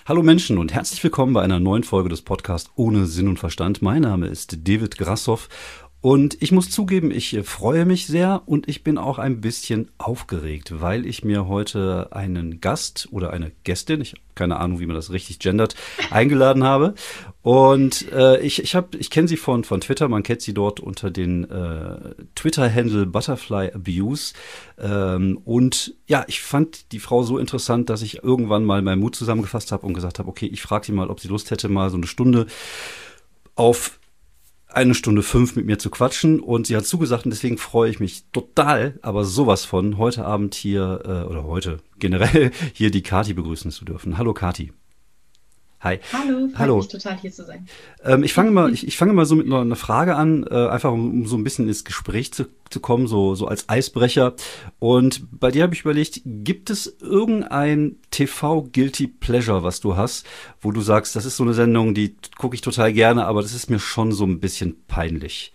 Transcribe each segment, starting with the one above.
Hallo Menschen und herzlich willkommen bei einer neuen Folge des Podcasts Ohne Sinn und Verstand. Mein Name ist David Grassoff und ich muss zugeben, ich freue mich sehr und ich bin auch ein bisschen aufgeregt, weil ich mir heute einen Gast oder eine Gästin, ich habe keine Ahnung, wie man das richtig gendert, eingeladen habe. Und ich kenne sie von Twitter, man kennt sie dort unter den Twitter-Handle Butterfly Abuse. Und ja, ich fand die Frau so interessant, dass ich irgendwann mal meinen Mut zusammengefasst habe und gesagt habe, okay, ich frage sie mal, ob sie Lust hätte, mal so eine Stunde auf 1:05 mit mir zu quatschen. Und sie hat zugesagt und deswegen freue ich mich total, aber sowas von, heute Abend hier, oder heute generell hier die Kati begrüßen zu dürfen. Hallo Kati. Hi. Hallo, freut Hallo. mich total hier zu sein. Ich fange mal so mit einer Frage an, einfach um so ein bisschen ins Gespräch zu kommen, so als Eisbrecher. Und bei dir habe ich überlegt, gibt es irgendein TV-Guilty Pleasure, was du hast, wo du sagst, das ist so eine Sendung, die gucke ich total gerne, aber das ist mir schon so ein bisschen peinlich.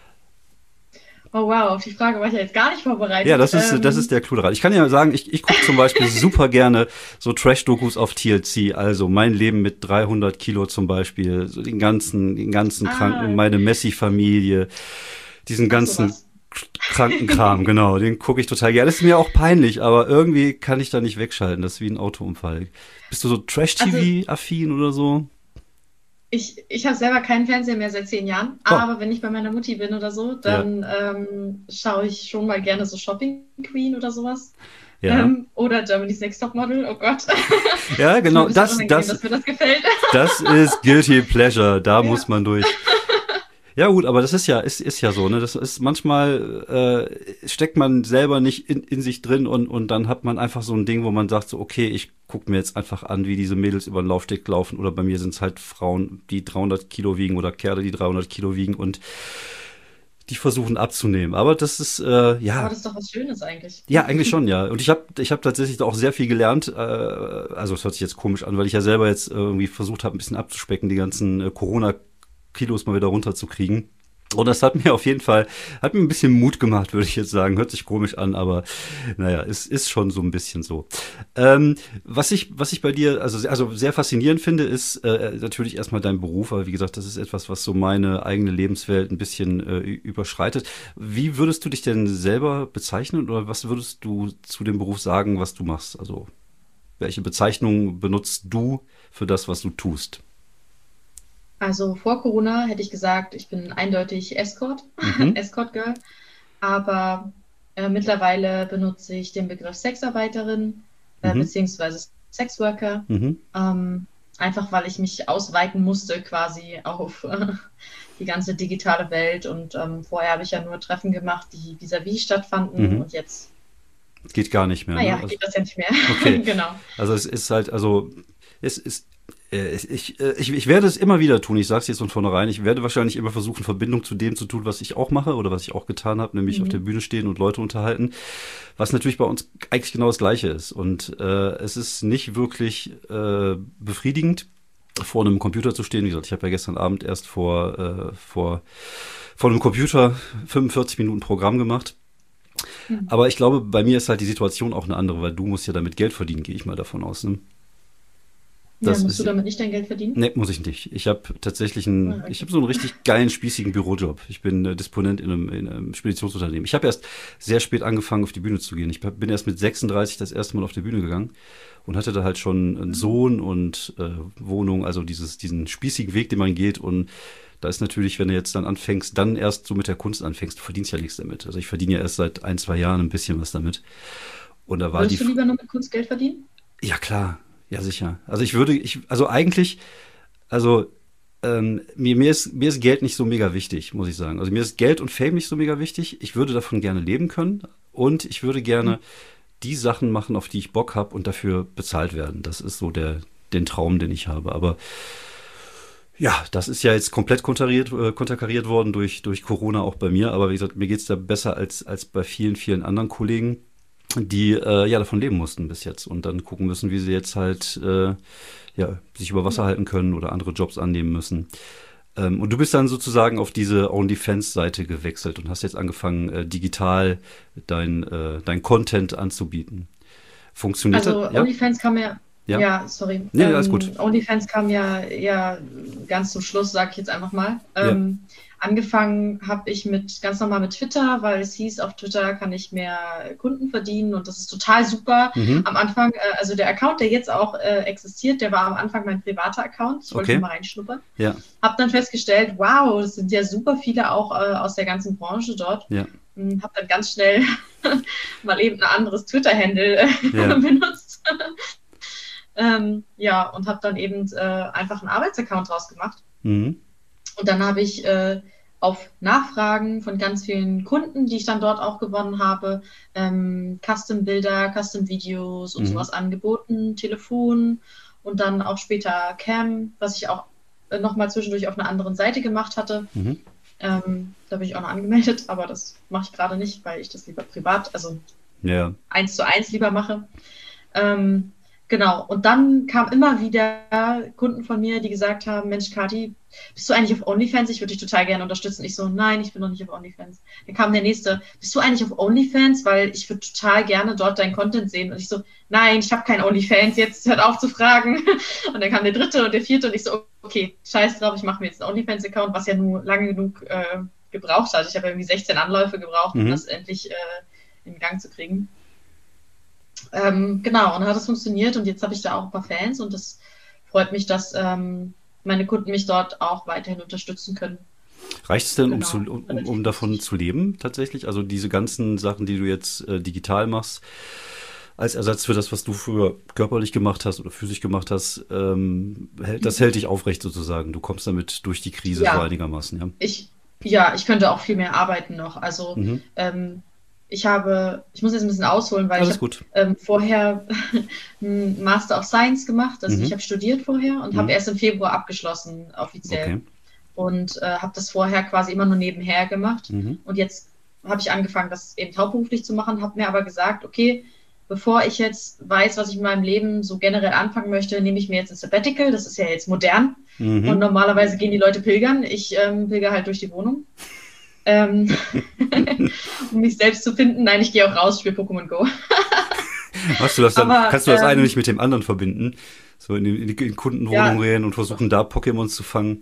Oh wow, auf die Frage war ich ja jetzt gar nicht Ja, vorbereitet. das ist der Clou daran. Ich kann ja sagen, ich gucke zum Beispiel super gerne so Trash-Dokus auf TLC, also mein Leben mit 300 Kilo zum Beispiel, so den ganzen Kranken, meine Messi-Familie, diesen ach ganzen sowas. kranken Kram, genau, den gucke ich total gerne. Das ist mir auch peinlich, aber irgendwie kann ich da nicht wegschalten. Das ist wie ein Autounfall. Bist du so Also Trash-TV-affin oder so? ich habe selber keinen Fernseher mehr seit 10 Jahren, Oh, aber wenn ich bei meiner Mutti bin oder so, ja, dann schaue ich schon mal gerne so Shopping Queen oder sowas. ja. Oder Germany's Next Topmodel, oh Gott. Ja, Ist mir ein genau, bisschen unangenehm, dass mir das gefällt. das ist Guilty Pleasure. Da muss Ja. man durch. Ja gut, aber das ist ja so, ne? Das ist manchmal steckt man selber nicht in sich drin und dann hat man einfach so ein Ding, wo man sagt so, okay, ich guck mir jetzt einfach an, wie diese Mädels über den Laufsteg laufen oder bei mir sind es halt Frauen, die 300 Kilo wiegen oder Kerle, die 300 Kilo wiegen und die versuchen abzunehmen. Aber das ist Aber ja. das ist doch was Schönes eigentlich. Ja, eigentlich schon, ja. Und ich hab tatsächlich auch sehr viel gelernt. Also es hört sich jetzt komisch an, weil ich ja selber jetzt irgendwie versucht habe, ein bisschen abzuspecken, die ganzen Corona-Kilos mal wieder runterzukriegen. Und das hat mir ein bisschen Mut gemacht, würde ich jetzt sagen. Hört sich komisch an, aber naja, es ist schon so ein bisschen so. Ähm, was ich bei dir also sehr faszinierend finde, ist natürlich erstmal dein Beruf, aber wie gesagt, das ist etwas, was so meine eigene Lebenswelt ein bisschen überschreitet. Wie würdest du dich denn selber bezeichnen oder was würdest du zu dem Beruf sagen, was du machst? Also, welche Bezeichnung benutzt du für das, was du tust? Also vor Corona hätte ich gesagt, ich bin eindeutig Escort, Mhm, Escort Girl. Aber mittlerweile benutze ich den Begriff Sexarbeiterin mhm, beziehungsweise Sexworker, mhm, einfach weil ich mich ausweiten musste quasi auf die ganze digitale Welt. Und vorher habe ich ja nur Treffen gemacht, die vis-à-vis stattfanden. mhm. Und jetzt, Geht gar nicht mehr, ne? naja, Also, geht das ja nicht mehr. okay. Genau. Also es ist halt, also es ist, ich werde es immer wieder tun, ich sage es jetzt von vornherein, ich werde wahrscheinlich immer versuchen, Verbindung zu dem zu tun, was ich auch mache oder was ich auch getan habe, nämlich auf der Mhm. Bühne stehen und Leute unterhalten, was natürlich bei uns eigentlich genau das Gleiche ist. Und es ist nicht wirklich befriedigend, vor einem Computer zu stehen. Wie gesagt, ich habe ja gestern Abend erst vor einem Computer 45 Minuten Programm gemacht. Mhm. Aber ich glaube, bei mir ist halt die Situation auch eine andere, weil du musst ja damit Geld verdienen, gehe ich mal davon aus. Ne? Ja, Das musst du ist, damit nicht dein Geld verdienen? ne, muss ich nicht. Ah, Ich okay. habe so einen richtig geilen, spießigen Bürojob. Ich bin Disponent in einem Speditionsunternehmen. Ich habe erst sehr spät angefangen, auf die Bühne zu gehen. Ich bin erst mit 36 das erste Mal auf die Bühne gegangen und hatte da halt schon einen Sohn und Wohnung, also diesen spießigen Weg, den man geht. Und da ist natürlich, wenn du jetzt dann anfängst, dann erst so mit der Kunst anfängst, du verdienst ja nichts damit. Also ich verdiene ja erst seit 1, 2 Jahren ein bisschen was damit. Und da war die, Würdest du lieber nur mit Kunst Geld verdienen? ja klar, ja sicher. Also eigentlich, also mir ist Geld nicht so mega wichtig, muss ich sagen. Also mir ist Geld und Fame nicht so mega wichtig. Ich würde davon gerne leben können und ich würde gerne die Sachen machen, auf die ich Bock habe und dafür bezahlt werden. Das ist so den Traum, den ich habe. Aber ja, das ist ja jetzt komplett konterkariert worden durch Corona auch bei mir. Aber wie gesagt, mir geht's da besser als bei vielen, vielen anderen Kollegen, die ja davon leben mussten bis jetzt und dann gucken müssen, wie sie jetzt halt ja, sich über Wasser halten können oder andere Jobs annehmen müssen. Und du bist dann sozusagen auf diese OnlyFans-Seite gewechselt und hast jetzt angefangen, digital dein Content anzubieten. Funktioniert das? Also Ja? OnlyFans kam ja, Ja, Ja, sorry. nee, alles gut. OnlyFans kam ja ganz zum Schluss, sage ich jetzt einfach mal. Ja. Angefangen habe ich ganz normal mit Twitter, weil es hieß, auf Twitter kann ich mehr Kunden verdienen und das ist total super. Mhm. Am Anfang, also der Account, der jetzt auch existiert, der war am Anfang mein privater Account. Ich wollte Okay. mal reinschnuppern. Ja, Habe dann festgestellt, wow, es sind ja super viele auch aus der ganzen Branche dort. ja, Habe dann ganz schnell mal eben ein anderes Twitter-Handle ja. benutzt. Ja, und habe dann eben einfach einen Arbeitsaccount draus gemacht. Mhm. Und dann habe ich auf Nachfragen von ganz vielen Kunden, die ich dann dort auch gewonnen habe, Custom-Bilder, Custom-Videos und sowas angeboten, Telefon und dann auch später Cam, was ich auch nochmal zwischendurch auf einer anderen Seite gemacht hatte. Mhm. Da bin ich auch noch angemeldet, aber das mache ich gerade nicht, weil ich das lieber privat, also Ja. 1:1 lieber mache. Genau, und dann kamen immer wieder Kunden von mir, die gesagt haben, Mensch, Kathi, bist du eigentlich auf OnlyFans? Ich würde dich total gerne unterstützen. Ich so, nein, ich bin noch nicht auf OnlyFans. Dann kam der nächste, bist du eigentlich auf OnlyFans? Weil ich würde total gerne dort deinen Content sehen. Und ich so, nein, ich habe kein OnlyFans, jetzt hört auf zu fragen. Und dann kam der dritte und der vierte und ich so, okay, scheiß drauf, ich mache mir jetzt einen OnlyFans-Account, was ja nur lange genug gebraucht hat. Ich habe irgendwie 16 Anläufe gebraucht, um das endlich in Gang zu kriegen. Genau, und dann hat es funktioniert und jetzt habe ich da auch ein paar Fans und das freut mich, dass meine Kunden mich dort auch weiterhin unterstützen können. Reicht es denn, Genau. um davon zu leben tatsächlich? Also diese ganzen Sachen, die du jetzt digital machst, als Ersatz für das, was du früher körperlich gemacht hast oder physisch gemacht hast, das hält dich aufrecht sozusagen. Du kommst damit durch die Krise so einigermaßen, ja? Ich könnte auch viel mehr arbeiten noch. Also ich muss jetzt ein bisschen ausholen, weil Alles ich habe vorher einen Master of Science gemacht. Also ich habe studiert vorher und habe erst im Februar abgeschlossen, offiziell. Okay. Und habe das vorher quasi immer nur nebenher gemacht. Und jetzt habe ich angefangen, das eben hauptberuflich zu machen, habe mir aber gesagt, okay, bevor ich jetzt weiß, was ich in meinem Leben so generell anfangen möchte, nehme ich mir jetzt ein Sabbatical. Das ist ja jetzt modern. Und normalerweise gehen die Leute pilgern. Ich pilger halt durch die Wohnung. Um mich selbst zu finden. Nein, ich gehe auch raus, spiele Pokémon Go. Machst du das dann? Aber, kannst du das eine nicht mit dem anderen verbinden? So in Kundenwohnungen gehen und versuchen, da Pokémons zu fangen?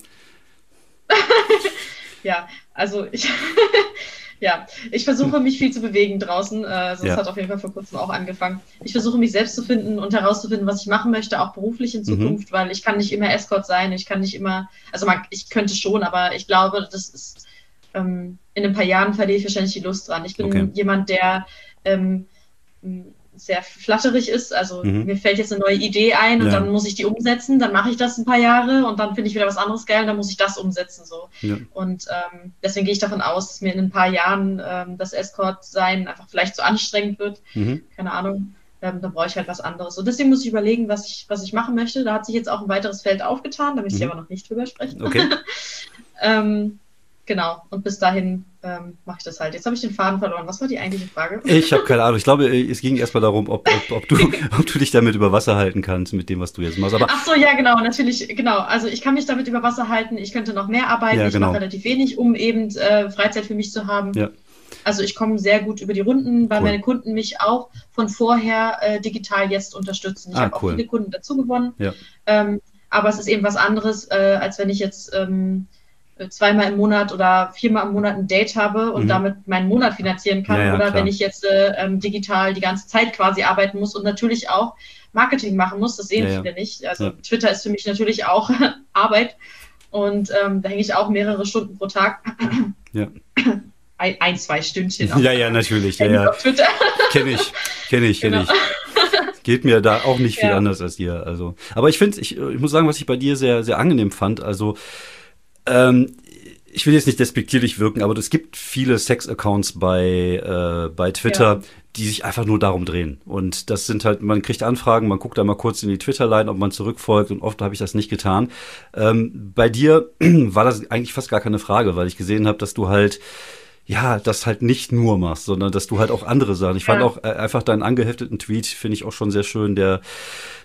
Ja, also ich versuche mich viel zu bewegen draußen. Das hat auf jeden Fall vor kurzem auch angefangen. Ich versuche mich selbst zu finden und herauszufinden, was ich machen möchte, auch beruflich in Zukunft, weil ich kann nicht immer Escort sein. Ich kann nicht immer, also ich könnte schon, aber ich glaube, das ist in ein paar Jahren verliere ich wahrscheinlich die Lust dran. Ich bin jemand, der sehr flatterig ist. Also mir fällt jetzt eine neue Idee ein und dann muss ich die umsetzen. Dann mache ich das ein paar Jahre und dann finde ich wieder was anderes geil und dann muss ich das umsetzen. So. Ja. Und deswegen gehe ich davon aus, dass mir in ein paar Jahren das Escort-Sein einfach vielleicht zu anstrengend wird. Keine Ahnung. Dann brauche ich halt was anderes. Und deswegen muss ich überlegen, was ich machen möchte. Da hat sich jetzt auch ein weiteres Feld aufgetan. Da möchte ich aber noch nicht drüber sprechen. Okay. Genau, und bis dahin mache ich das halt. Jetzt habe ich den Faden verloren. Was war die eigentliche Frage? Ich habe keine Ahnung. Ich glaube, es ging erstmal darum, ob du dich damit über Wasser halten kannst mit dem, was du jetzt machst. Aber ach so, ja, genau, natürlich, genau. Also ich kann mich damit über Wasser halten. Ich könnte noch mehr arbeiten. Ich mache relativ wenig, um eben Freizeit für mich zu haben. Ja. Also ich komme sehr gut über die Runden, weil meine Kunden mich auch von vorher digital jetzt unterstützen. Ich habe auch viele Kunden dazu gewonnen. Ja. Aber es ist eben was anderes, als wenn ich jetzt 2-mal im Monat oder 4-mal im Monat ein Date habe und damit meinen Monat finanzieren kann. Ja, oder klar. Wenn ich jetzt digital die ganze Zeit quasi arbeiten muss und natürlich auch Marketing machen muss. Das sehen viele nicht. Also Twitter ist für mich natürlich auch Arbeit. Und da hänge ich auch mehrere Stunden pro Tag. Ja. 1-2 Stündchen. Ja, natürlich. Ja. Auf Twitter. Kenn ich. Geht mir da auch nicht viel anders als dir. Also, aber ich finde, ich muss sagen, was ich bei dir sehr, sehr angenehm fand. Also ich will jetzt nicht despektierlich wirken, aber es gibt viele Sex-Accounts bei Twitter, die sich einfach nur darum drehen. Und das sind halt, man kriegt Anfragen, man guckt da mal kurz in die Twitter-Line, ob man zurückfolgt und oft habe ich das nicht getan. Bei dir war das eigentlich fast gar keine Frage, weil ich gesehen habe, dass du halt das halt nicht nur machst, sondern dass du halt auch andere Sachen. Ich fand auch einfach deinen angehefteten Tweet, finde ich auch schon sehr schön. Der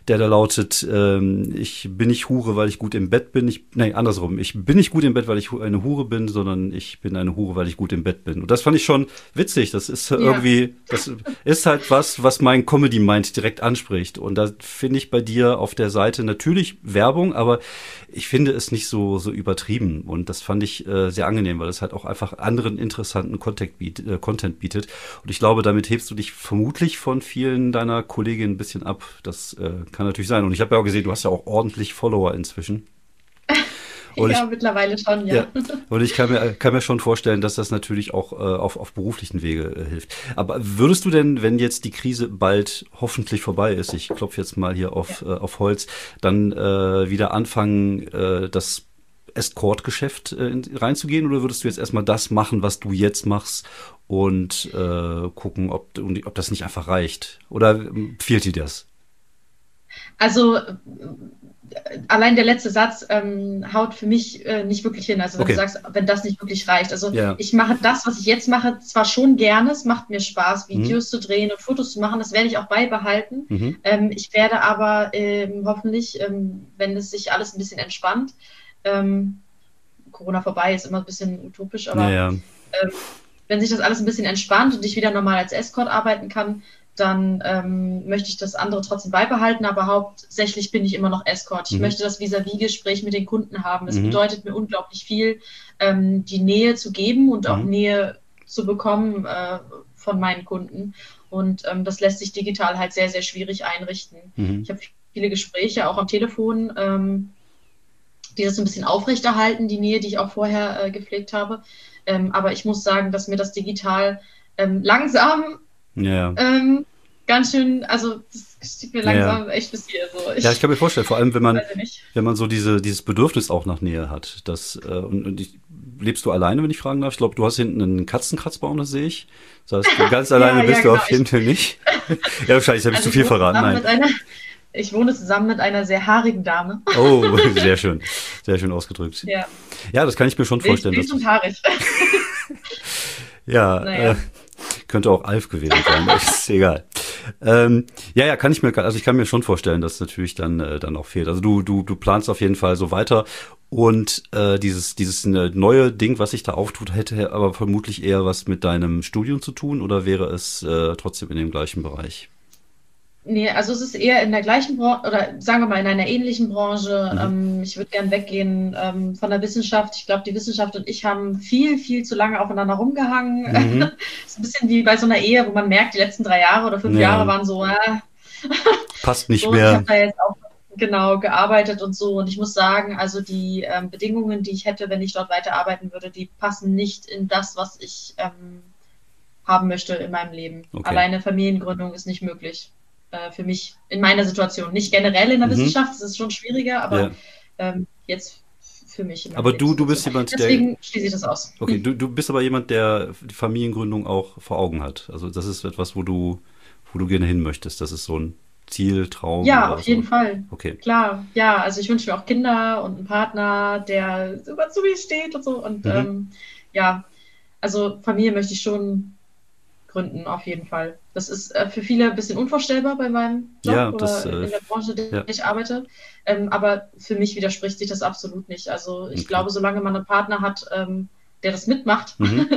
der da lautet, ich bin nicht Hure, weil ich gut im Bett bin. Nein, andersrum. Ich bin nicht gut im Bett, weil ich eine Hure bin, sondern ich bin eine Hure, weil ich gut im Bett bin. Und das fand ich schon witzig. Das ist irgendwie, das ist halt was mein Comedy-Mind direkt anspricht. Und da finde ich bei dir auf der Seite natürlich Werbung, aber ich finde es nicht so übertrieben. Und das fand ich sehr angenehm, weil es halt auch einfach anderen interessanten Content bietet. Und ich glaube, damit hebst du dich vermutlich von vielen deiner Kolleginnen ein bisschen ab. Das kann natürlich sein. Und ich habe ja auch gesehen, du hast ja auch ordentlich Follower inzwischen. Und mittlerweile schon, ja. Und ich kann mir schon vorstellen, dass das natürlich auch auf beruflichen Wege hilft. Aber würdest du denn, wenn jetzt die Krise bald hoffentlich vorbei ist, ich klopfe jetzt mal hier auf Holz, dann wieder anfangen, das Escort-Geschäft reinzugehen, oder würdest du jetzt erstmal das machen, was du jetzt machst und gucken, ob das nicht einfach reicht? Oder fehlt dir das? Also allein der letzte Satz haut für mich nicht wirklich hin. Also wenn du sagst, wenn das nicht wirklich reicht. Also ich mache das, was ich jetzt mache, zwar schon gerne, es macht mir Spaß, Videos zu drehen und Fotos zu machen, das werde ich auch beibehalten. Ich werde aber hoffentlich, wenn es sich alles ein bisschen entspannt, Corona vorbei ist immer ein bisschen utopisch, aber wenn sich das alles ein bisschen entspannt und ich wieder normal als Escort arbeiten kann, dann möchte ich das andere trotzdem beibehalten, aber hauptsächlich bin ich immer noch Escort. Ich möchte das Vis-à-vis-Gespräch mit den Kunden haben. Es bedeutet mir unglaublich viel, die Nähe zu geben und auch Nähe zu bekommen von meinen Kunden. Und das lässt sich digital halt sehr, sehr schwierig einrichten. Ich habe viele Gespräche, auch am Telefon, die das ein bisschen aufrechterhalten, die Nähe, die ich auch vorher gepflegt habe. Aber ich muss sagen, dass mir das digital langsam ganz schön, also das steht mir langsam echt bis hier. So. Ich kann mir vorstellen, vor allem wenn man so dieses Bedürfnis auch nach Nähe hat. Lebst du alleine, wenn ich fragen darf? Ich glaube, du hast hinten einen Katzenkratzbaum, das sehe ich. Das heißt, ganz alleine bist du auf jeden Fall nicht. Ja, wahrscheinlich habe ich zu viel verraten. Nein. Ich wohne zusammen mit einer sehr haarigen Dame. Oh, sehr schön. Sehr schön ausgedrückt. Ja, das kann ich mir schon vorstellen. Wild und haarig. Könnte auch Alf gewesen sein, ist egal. Ich kann mir schon vorstellen, dass natürlich dann auch fehlt. Also du planst auf jeden Fall so weiter und dieses neue Ding, was sich da auftut, hätte aber vermutlich eher was mit deinem Studium zu tun, oder wäre es trotzdem in dem gleichen Bereich? Nee, also es ist eher in der gleichen Branche, oder sagen wir mal in einer ähnlichen Branche. Ich würde gern weggehen von der Wissenschaft. Ich glaube, die Wissenschaft und ich haben viel, viel zu lange aufeinander rumgehangen. Ist ein bisschen wie bei so einer Ehe, wo man merkt, die letzten 3 Jahre oder 5 Jahre waren so, passt nicht mehr. Ich habe da jetzt auch gearbeitet und so. Und ich muss sagen, also die Bedingungen, die ich hätte, wenn ich dort weiterarbeiten würde, die passen nicht in das, was ich haben möchte in meinem Leben. Alleine Familiengründung ist nicht möglich. Für mich in meiner Situation. Nicht generell in der Wissenschaft, das ist schon schwieriger, aber jetzt für mich. Aber du bist jemand, deswegen schließe ich das aus. Okay, du bist aber jemand, der die Familiengründung auch vor Augen hat. Also das ist etwas, wo du gerne hin möchtest. Das ist so ein Ziel, Traum. Ja, auf jeden Fall. Okay. Klar, ja, also ich wünsche mir auch Kinder und einen Partner, der super zu mir steht und so. Und also Familie möchte ich schon gründen, auf jeden Fall. Das ist für viele ein bisschen unvorstellbar bei meinem Job oder in der Branche, in der ich arbeite. Aber für mich widerspricht sich das absolut nicht. Also ich glaube, solange man einen Partner hat, der das mitmacht.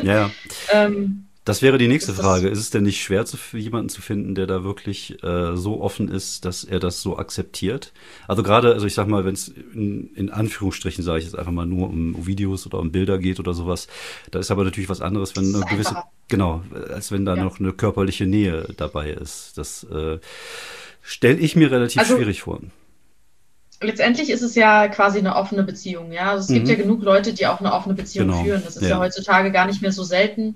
Das wäre die nächste Frage. Ist es denn nicht schwer, für jemanden zu finden, der da wirklich so offen ist, dass er das so akzeptiert? Also gerade, ich sag mal, wenn es in Anführungsstrichen, sage ich jetzt einfach mal, nur um Videos oder um Bilder geht oder sowas, da ist aber natürlich was anderes, wenn eine gewisse, als wenn da noch eine körperliche Nähe dabei ist. Das stelle ich mir relativ schwierig vor. Letztendlich ist es ja quasi eine offene Beziehung, ja. Also es gibt ja genug Leute, die auch eine offene Beziehung führen. Das ist ja heutzutage gar nicht mehr so selten.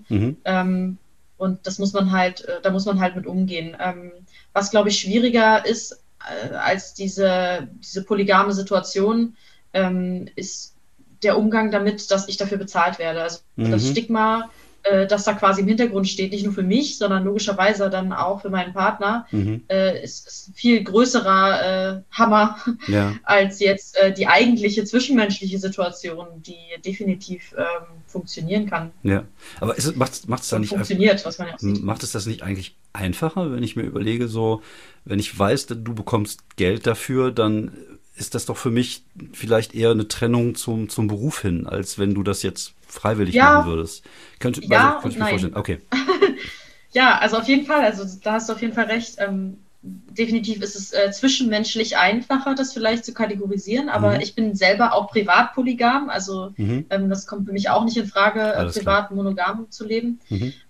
Und das muss man halt, da muss man halt mit umgehen. Was, glaube ich, schwieriger ist als diese polygame Situation, ist der Umgang damit, dass ich dafür bezahlt werde. Also das Stigma das da quasi im Hintergrund steht, nicht nur für mich, sondern logischerweise dann auch für meinen Partner, ist ein viel größerer Hammer als jetzt die eigentliche zwischenmenschliche Situation, die definitiv funktionieren kann. Ja, aber macht es das nicht eigentlich einfacher, wenn ich mir überlege, so, wenn ich weiß, du bekommst Geld dafür, dann ist das doch für mich vielleicht eher eine Trennung zum Beruf hin, als wenn du das jetzt freiwillig machen würdest. Könnte ich mir vorstellen. Okay. Ja, also auf jeden Fall, also da hast du auf jeden Fall recht. Definitiv ist es zwischenmenschlich einfacher, das vielleicht zu kategorisieren, aber ich bin selber auch privat polygam, also das kommt für mich auch nicht in Frage, privat monogam zu leben.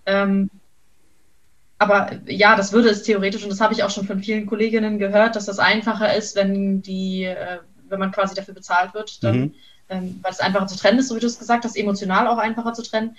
Aber ja, das würde es theoretisch, und das habe ich auch schon von vielen Kolleginnen gehört, dass das einfacher ist, wenn man quasi dafür bezahlt wird, dann, weil es einfacher zu trennen ist, so wie du es gesagt hast, emotional auch einfacher zu trennen.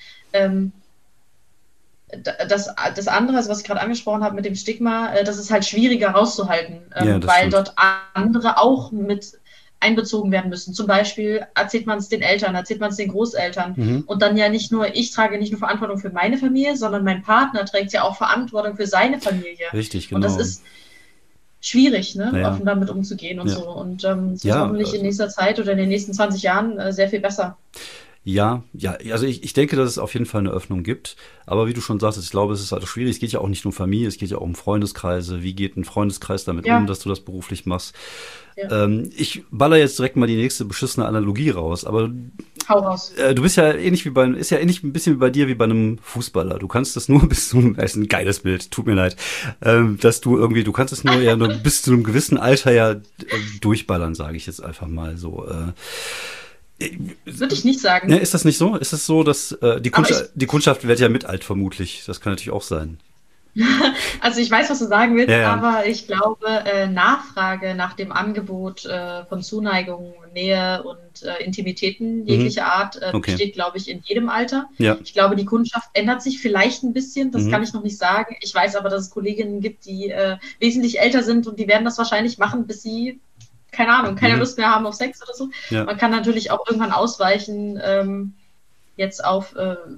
Das andere, also was ich gerade angesprochen habe mit dem Stigma, das ist halt schwieriger rauszuhalten, weil dort andere auch mit einbezogen werden müssen. Zum Beispiel erzählt man es den Eltern, erzählt man es den Großeltern. Und dann ja ich trage nicht nur Verantwortung für meine Familie, sondern mein Partner trägt ja auch Verantwortung für seine Familie. Richtig, genau. Und das ist schwierig, ne, offen damit umzugehen und so. Und es wird hoffentlich in nächster Zeit oder in den nächsten 20 Jahren sehr viel besser. Ja, also ich denke, dass es auf jeden Fall eine Öffnung gibt. Aber wie du schon sagtest, ich glaube, es ist halt schwierig. Es geht ja auch nicht nur um Familie, es geht ja auch um Freundeskreise. Wie geht ein Freundeskreis damit um, dass du das beruflich machst? Ja. Ich baller jetzt direkt mal die nächste beschissene Analogie raus. Aber hau raus. Du bist ja ähnlich ein bisschen wie bei dir wie bei einem Fußballer. Du kannst das nur bis zu das ist ein geiles Bild, tut mir leid, dass du kannst es nur bis zu einem gewissen Alter durchballern, sage ich jetzt einfach mal so. Würde ich nicht sagen. Ja, ist das nicht so? Ist es so, dass die Kundschaft wird ja mit alt vermutlich. Das kann natürlich auch sein. Also ich weiß, was du sagen willst, aber ich glaube, Nachfrage nach dem Angebot von Zuneigung, Nähe und Intimitäten jeglicher Art besteht, glaube ich, in jedem Alter. Ja. Ich glaube, die Kundschaft ändert sich vielleicht ein bisschen, das kann ich noch nicht sagen. Ich weiß aber, dass es Kolleginnen gibt, die wesentlich älter sind und die werden das wahrscheinlich machen, bis sie keine Ahnung, keine Lust mehr haben auf Sex oder so. Ja. Man kann natürlich auch irgendwann ausweichen, jetzt auf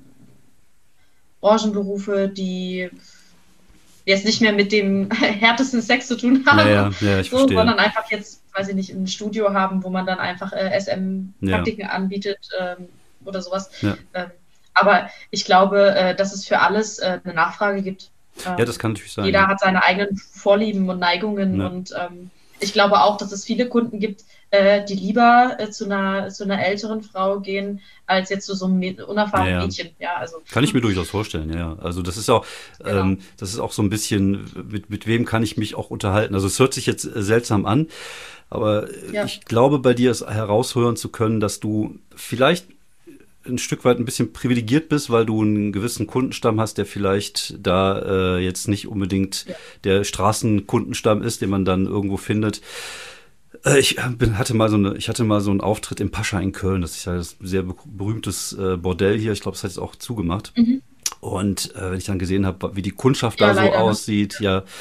Branchenberufe, die jetzt nicht mehr mit dem härtesten Sex zu tun haben, sondern einfach jetzt, weiß ich nicht, ein Studio haben, wo man dann einfach SM-Praktiken anbietet oder sowas. Ja. Aber ich glaube, dass es für alles eine Nachfrage gibt. Ja, das kann natürlich sein. Jeder hat seine eigenen Vorlieben und Neigungen und ich glaube auch, dass es viele Kunden gibt, die lieber zu einer älteren Frau gehen, als jetzt zu so einem unerfahrenen Mädchen. Ja, also. Kann ich mir durchaus vorstellen, ja. Also das ist auch, das ist auch so ein bisschen, mit wem kann ich mich auch unterhalten. Also es hört sich jetzt seltsam an, aber ich glaube, bei dir ist heraushören zu können, dass du vielleicht ein Stück weit ein bisschen privilegiert bist, weil du einen gewissen Kundenstamm hast, der vielleicht da jetzt nicht unbedingt der Straßenkundenstamm ist, den man dann irgendwo findet. Ich hatte mal so einen Auftritt im Pascha in Köln. Das ist ja ein sehr berühmtes Bordell hier. Ich glaube, es hat jetzt auch zugemacht. Und wenn ich dann gesehen habe, wie die Kundschaft da so aussieht,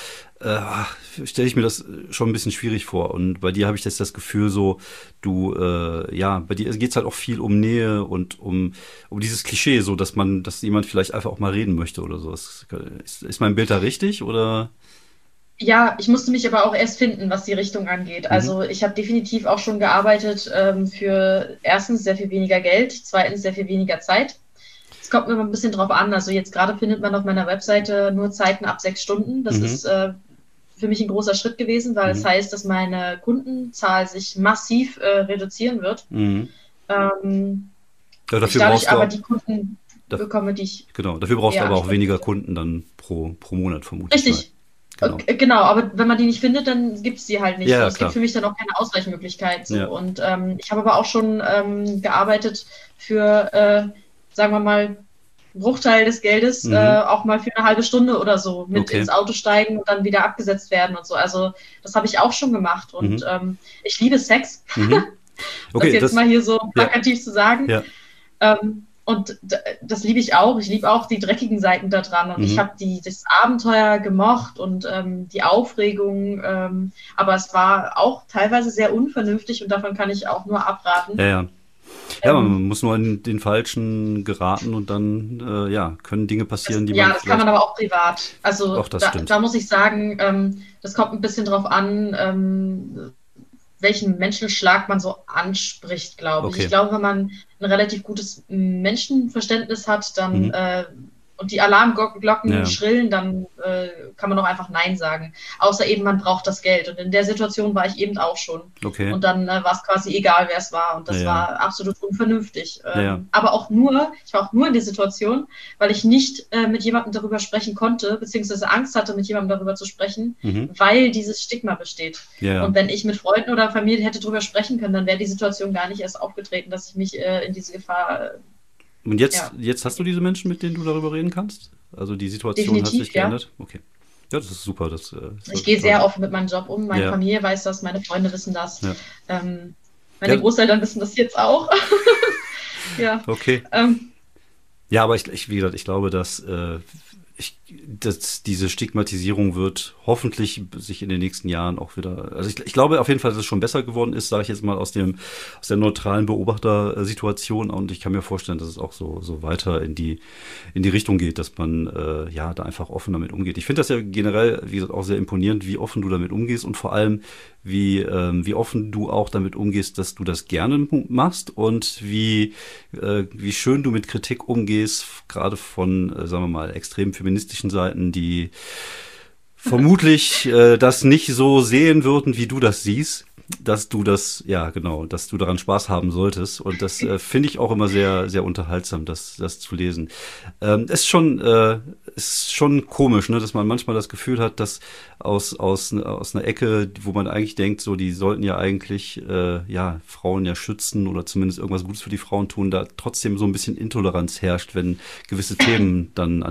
stelle ich mir das schon ein bisschen schwierig vor. Und bei dir habe ich jetzt das Gefühl so, bei dir geht es halt auch viel um Nähe und um dieses Klischee, so dass jemand vielleicht einfach auch mal reden möchte oder so. Ist mein Bild da richtig oder? Ja, ich musste mich aber auch erst finden, was die Richtung angeht. Also ich habe definitiv auch schon gearbeitet für erstens sehr viel weniger Geld, zweitens sehr viel weniger Zeit. Es kommt mir immer ein bisschen drauf an. Also jetzt gerade findet man auf meiner Webseite nur Zeiten ab 6 Stunden. Das ist für mich ein großer Schritt gewesen, weil es heißt, dass meine Kundenzahl sich massiv reduzieren wird. Dafür brauchst du aber die Kunden bekomme, die ich... Genau, dafür brauchst du aber auch weniger Kunden dann pro Monat vermutlich. Richtig. Genau, aber wenn man die nicht findet, dann gibt es die halt nicht. Ja, es gibt für mich dann auch keine Ausweichmöglichkeit. So. Ja. Und ich habe aber auch schon gearbeitet für, sagen wir mal, einen Bruchteil des Geldes, auch mal für eine halbe Stunde oder so, mit ins Auto steigen und dann wieder abgesetzt werden und so. Also das habe ich auch schon gemacht. Und ich liebe Sex. Das jetzt mal hier so plakativ zu sagen. Ja. Und das liebe ich auch. Ich liebe auch die dreckigen Seiten da dran. Und ich habe das Abenteuer gemocht und die Aufregung. Aber es war auch teilweise sehr unvernünftig und davon kann ich auch nur abraten. Ja. Ja, man muss nur in den Falschen geraten und dann können Dinge passieren, die man. Ja, das kann man aber auch privat. Also auch das stimmt. Da muss ich sagen, das kommt ein bisschen drauf an, welchen Menschenschlag man so anspricht, glaube ich. Ich glaube, wenn man ein relativ gutes Menschenverständnis hat, dann und die Alarmglocken schrillen, dann kann man auch einfach Nein sagen. Außer eben, man braucht das Geld. Und in der Situation war ich eben auch schon. Okay. Und dann war es quasi egal, wer es war. Und das war absolut unvernünftig. Aber ich war auch nur in der Situation, weil ich nicht mit jemandem darüber sprechen konnte, beziehungsweise Angst hatte, mit jemandem darüber zu sprechen, weil dieses Stigma besteht. Ja. Und wenn ich mit Freunden oder Familie hätte darüber sprechen können, dann wäre die Situation gar nicht erst aufgetreten, dass ich mich in diese Gefahr und jetzt hast du diese Menschen, mit denen du darüber reden kannst? Also die Situation definitiv, hat sich geändert? Okay. Ja, das ist super. Ich gehe sehr offen mit meinem Job um. Meine Familie weiß das, meine Freunde wissen das. Ja. Meine Großeltern wissen das jetzt auch. Ja. Okay. Ja, aber wie gesagt, ich glaube, dass diese Stigmatisierung wird hoffentlich sich in den nächsten Jahren auch wieder, also ich glaube auf jeden Fall, dass es schon besser geworden ist, sage ich jetzt mal aus der neutralen Beobachtersituation, und ich kann mir vorstellen, dass es auch so weiter in die Richtung geht, dass man da einfach offen damit umgeht. Ich finde das ja generell, wie gesagt, auch sehr imponierend, wie offen du damit umgehst und vor allem, wie offen du auch damit umgehst, dass du das gerne machst und wie schön du mit Kritik umgehst, gerade von, sagen wir mal, extrem feministischen Seiten, die vermutlich das nicht so sehen würden, wie du das siehst, dass du dass du daran Spaß haben solltest. Und das finde ich auch immer sehr, sehr unterhaltsam, das zu lesen. Ist schon komisch, ne, dass man manchmal das Gefühl hat, dass aus einer Ecke, wo man eigentlich denkt, so, die sollten ja eigentlich Frauen ja schützen oder zumindest irgendwas Gutes für die Frauen tun, da trotzdem so ein bisschen Intoleranz herrscht, wenn gewisse Themen dann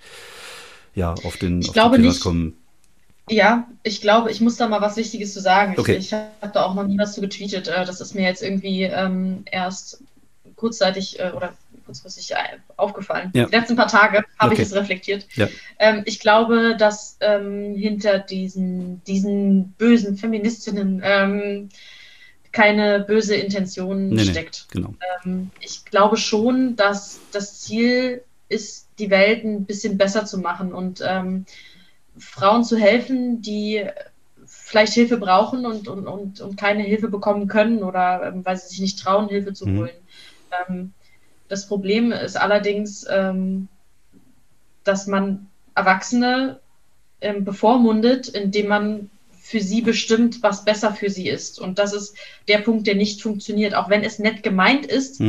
auf den Teller kommen. Ja, ich glaube, ich muss da mal was Wichtiges zu sagen. Okay. Ich habe da auch noch nie was zu getweetet. Das ist mir jetzt irgendwie erst kurzfristig aufgefallen. Ja. Die letzten paar Tage habe ich es reflektiert. Ja. Ich glaube, dass hinter diesen bösen Feministinnen keine böse Intention steckt. Genau. Ich glaube schon, dass das Ziel ist, die Welt ein bisschen besser zu machen und Frauen zu helfen, die vielleicht Hilfe brauchen und keine Hilfe bekommen können oder weil sie sich nicht trauen, Hilfe zu holen. Das Problem ist allerdings, dass man Erwachsene bevormundet, indem man für sie bestimmt, was besser für sie ist. Und das ist der Punkt, der nicht funktioniert. Auch wenn es nett gemeint ist,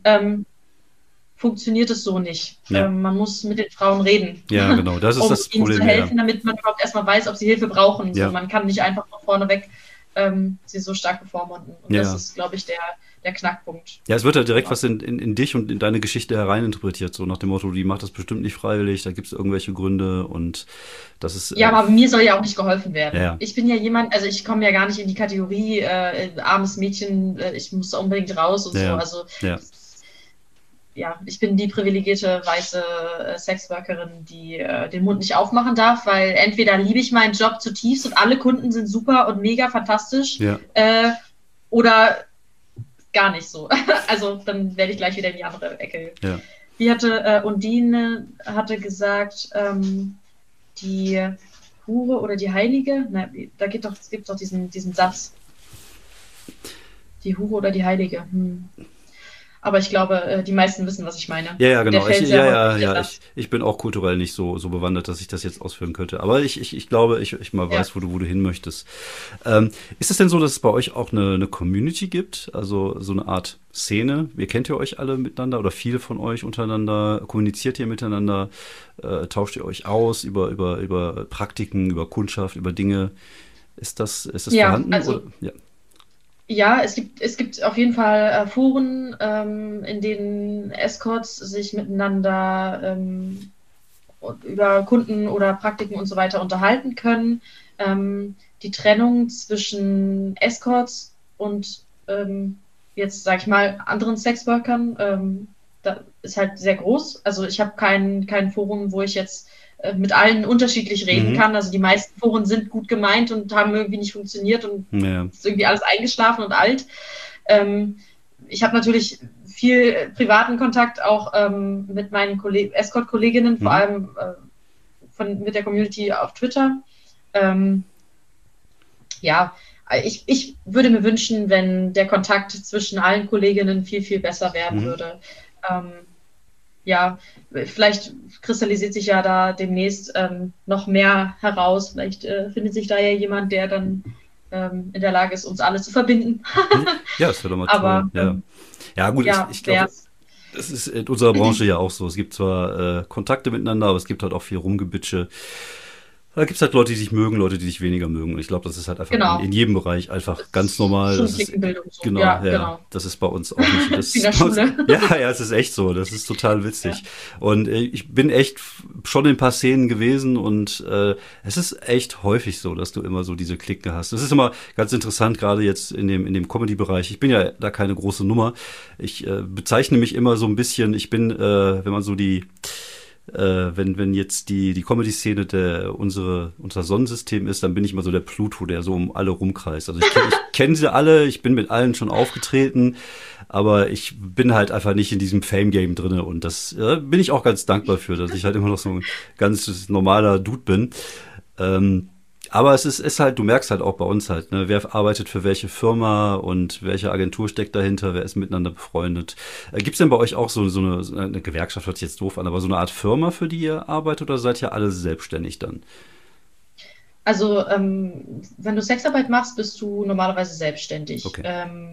funktioniert es so nicht. Ja. Man muss mit den Frauen reden. Ja, genau, das ist das Problem. Um ihnen zu helfen, damit man überhaupt erstmal weiß, ob sie Hilfe brauchen. Ja. So, man kann nicht einfach von vorneweg sie so stark bevormunden. Und das ist, glaube ich, der Knackpunkt. Ja, es wird ja direkt was in dich und in deine Geschichte hereininterpretiert, so nach dem Motto, die macht das bestimmt nicht freiwillig, da gibt es irgendwelche Gründe und das ist... Ja, aber mir soll ja auch nicht geholfen werden. Ja. Ich bin ja jemand, also ich komme ja gar nicht in die Kategorie armes Mädchen, ich muss da unbedingt raus und so, also... Ja, ich bin die privilegierte weiße Sexworkerin, die den Mund nicht aufmachen darf, weil entweder liebe ich meinen Job zutiefst und alle Kunden sind super und mega fantastisch oder gar nicht so. Also dann werde ich gleich wieder in die andere Ecke. Ja. Wie hatte Undine gesagt, die Hure oder die Heilige? Nein, es gibt doch diesen Satz. Die Hure oder die Heilige. Aber ich glaube, die meisten wissen, was ich meine. Ja, genau. Ich bin auch kulturell nicht so bewandert, dass ich das jetzt ausführen könnte. Aber ich glaube, ich mal weiß, wo du hin möchtest. Ist es denn so, dass es bei euch auch eine Community gibt? Also so eine Art Szene? Kennt ihr euch alle miteinander oder viele von euch untereinander? Kommuniziert ihr miteinander? Tauscht ihr euch aus über Praktiken, über Kundschaft, über Dinge? Ist das vorhanden? Also, ja, es gibt auf jeden Fall Foren, in denen Escorts sich miteinander über Kunden oder Praktiken und so weiter unterhalten können. Die Trennung zwischen Escorts und jetzt sage ich mal anderen Sexworkern, da ist halt sehr groß. Also ich habe kein Forum, wo ich jetzt mit allen unterschiedlich reden kann. Also die meisten Foren sind gut gemeint und haben irgendwie nicht funktioniert und ist irgendwie alles eingeschlafen und alt. ich habe natürlich viel privaten Kontakt auch mit meinen Escort-Kolleginnen, vor allem mit der Community auf Twitter. Ich würde mir wünschen, wenn der Kontakt zwischen allen Kolleginnen viel, viel besser werden würde. Vielleicht kristallisiert sich ja da demnächst noch mehr heraus. Vielleicht findet sich da ja jemand, der dann in der Lage ist, uns alle zu verbinden. Ja, das wäre doch mal toll. Ja, gut, ich glaube, das ist in unserer Branche ja auch so. Es gibt zwar Kontakte miteinander, aber es gibt halt auch viel Rumgebitsche. Da gibt es halt Leute, die sich mögen, Leute, die sich weniger mögen. Und ich glaube, das ist halt einfach in jedem Bereich einfach ganz normal. Das ist, so. Genau. Das ist bei uns auch nicht. Das in der Schule. Es ist echt so. Das ist total witzig. Ja. Und ich bin echt schon in ein paar Szenen gewesen und es ist echt häufig so, dass du immer so diese Clique hast. Das ist immer ganz interessant, gerade jetzt in dem Comedy-Bereich. Ich bin ja da keine große Nummer. Ich bezeichne mich immer so ein bisschen, ich bin, wenn man so wenn jetzt die Comedy-Szene unser Sonnensystem ist, dann bin ich immer so der Pluto, der so um alle rumkreist. Also ich kenne sie alle, ich bin mit allen schon aufgetreten, aber ich bin halt einfach nicht in diesem Fame-Game drinne und das bin ich auch ganz dankbar für, dass ich halt immer noch so ein ganz normaler Dude bin. Aber es ist halt, du merkst halt auch bei uns halt, ne, wer arbeitet für welche Firma und welche Agentur steckt dahinter, wer ist miteinander befreundet. Gibt's denn bei euch auch so eine Gewerkschaft, hört sich jetzt doof an, aber so eine Art Firma, für die ihr arbeitet, oder seid ihr alle selbstständig dann? Also, wenn du Sexarbeit machst, bist du normalerweise selbstständig. Okay.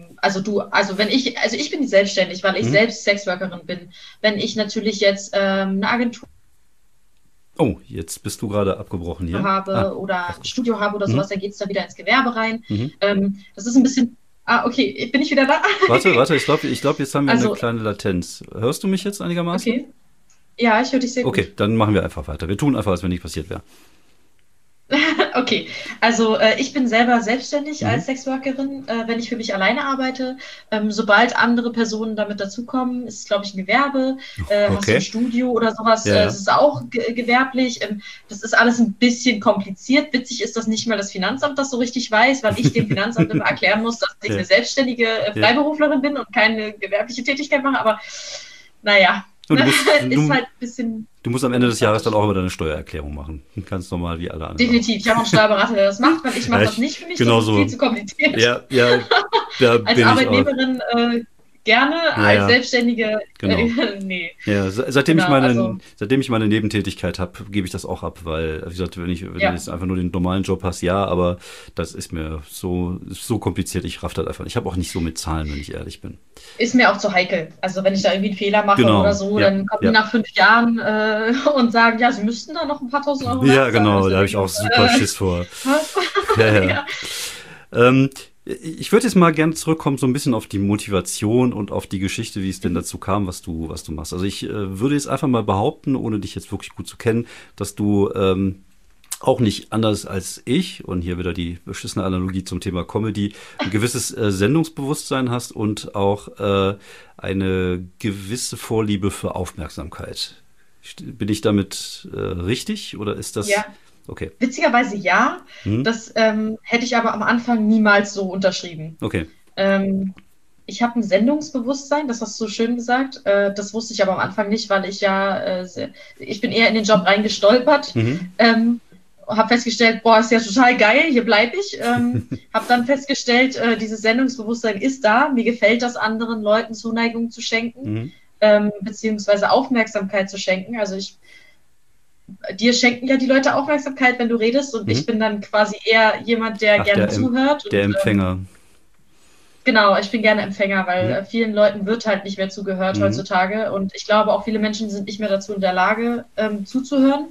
Ich bin selbstständig, weil ich selbst Sexworkerin bin. Wenn ich natürlich jetzt eine Agentur Oh, jetzt bist du gerade abgebrochen hier. Oder ein Studio habe oder sowas, dann geht es da wieder ins Gewerbe rein. Das ist ein bisschen... okay, bin ich wieder da? Warte, ich glaube, jetzt haben wir eine kleine Latenz. Hörst du mich jetzt einigermaßen? Okay. Ja, ich höre dich sehr gut. Okay, dann machen wir einfach weiter. Wir tun einfach, als wenn nichts passiert wäre. Okay, also ich bin selber selbstständig als Sexworkerin, wenn ich für mich alleine arbeite. Sobald andere Personen damit dazukommen, ist es, glaube ich, ein Gewerbe. Hast du ein Studio oder sowas, das ist auch gewerblich. Das ist alles ein bisschen kompliziert. Witzig ist, dass nicht mal das Finanzamt das so richtig weiß, weil ich dem Finanzamt immer erklären muss, dass ich eine selbstständige Freiberuflerin bin und keine gewerbliche Tätigkeit mache. Aber naja, ist halt ein bisschen... Du musst am Ende des Jahres dann auch immer deine Steuererklärung machen. Ganz normal wie alle anderen. Definitiv. Ich habe auch einen Steuerberater, der das macht, weil ich mache das nicht für mich. Genau das ist viel zu komkompliziert. Als Arbeitnehmerin gerne, als Selbstständige nee. Ja, seitdem ich meine Nebentätigkeit habe, gebe ich das auch ab, weil, wie gesagt, wenn du jetzt einfach nur den normalen Job hast, ja, aber das ist mir so kompliziert, ich raff das einfach nicht. Ich habe auch nicht so mit Zahlen, wenn ich ehrlich bin. Ist mir auch zu heikel. Also wenn ich da irgendwie einen Fehler mache oder so, dann kommen die nach 5 Jahren und sagen, ja, sie müssten da noch ein paar tausend Euro Ja, genau, da habe ich auch super Schiss vor. Ja. Ich würde jetzt mal gerne zurückkommen, so ein bisschen auf die Motivation und auf die Geschichte, wie es denn dazu kam, was du machst. Also ich würde jetzt einfach mal behaupten, ohne dich jetzt wirklich gut zu kennen, dass du auch nicht anders als ich, und hier wieder die beschissene Analogie zum Thema Comedy, ein gewisses Sendungsbewusstsein hast und auch eine gewisse Vorliebe für Aufmerksamkeit. Bin ich damit richtig oder ist das... Ja. Okay. Witzigerweise ja, das hätte ich aber am Anfang niemals so unterschrieben. Okay. Ich habe ein Sendungsbewusstsein, das hast du schön gesagt. Das wusste ich aber am Anfang nicht, weil ich ich bin eher in den Job reingestolpert. Habe festgestellt, boah, ist ja total geil, hier bleibe ich. Habe dann festgestellt, dieses Sendungsbewusstsein ist da. Mir gefällt das, anderen Leuten Zuneigung zu schenken, beziehungsweise Aufmerksamkeit zu schenken. Also dir schenken ja die Leute Aufmerksamkeit, wenn du redest, und ich bin dann quasi eher jemand, der gerne zuhört. Der Empfänger. Genau, ich bin gerne Empfänger, weil vielen Leuten wird halt nicht mehr zugehört heutzutage, und ich glaube auch viele Menschen sind nicht mehr dazu in der Lage, zuzuhören.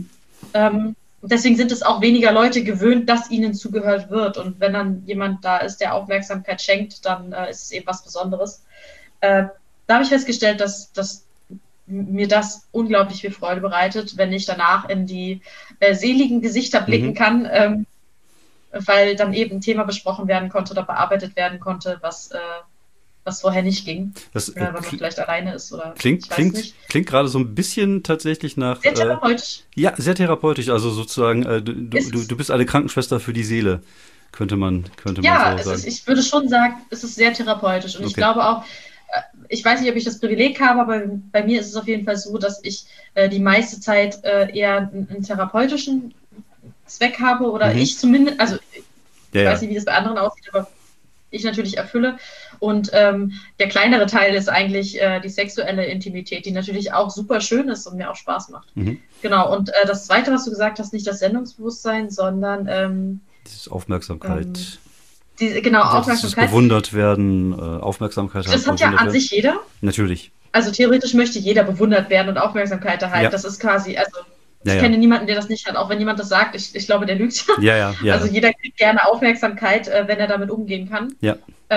Deswegen sind es auch weniger Leute gewöhnt, dass ihnen zugehört wird, und wenn dann jemand da ist, der Aufmerksamkeit schenkt, dann ist es eben was Besonderes. Da habe ich festgestellt, dass mir das unglaublich viel Freude bereitet, wenn ich danach in die seligen Gesichter blicken kann, weil dann eben ein Thema besprochen werden konnte oder bearbeitet werden konnte, was vorher nicht ging, weil man vielleicht alleine ist oder klingt gerade so ein bisschen tatsächlich nach... Sehr therapeutisch. Ja, sehr therapeutisch, also sozusagen, du bist eine Krankenschwester für die Seele. Könnte man so sagen. Ich würde schon sagen, es ist sehr therapeutisch. Und ich glaube auch, ich weiß nicht, ob ich das Privileg habe, aber bei mir ist es auf jeden Fall so, dass ich die meiste Zeit eher einen therapeutischen Zweck habe oder ich zumindest, also ich weiß nicht, wie das bei anderen aussieht, aber ich natürlich erfülle. Und der kleinere Teil ist eigentlich die sexuelle Intimität, die natürlich auch super schön ist und mir auch Spaß macht. Genau, und das Zweite, was du gesagt hast, nicht das Sendungsbewusstsein, sondern diese Aufmerksamkeit. Aufmerksamkeit. Bewundert werden, Aufmerksamkeit haben. Das hat ja an sich jeder. Natürlich. Also theoretisch möchte jeder bewundert werden und Aufmerksamkeit erhalten. Ja. Das ist quasi, ich kenne niemanden, der das nicht hat, auch wenn jemand das sagt, ich glaube, der lügt. Ja. Also jeder kriegt gerne Aufmerksamkeit, wenn er damit umgehen kann. Ja.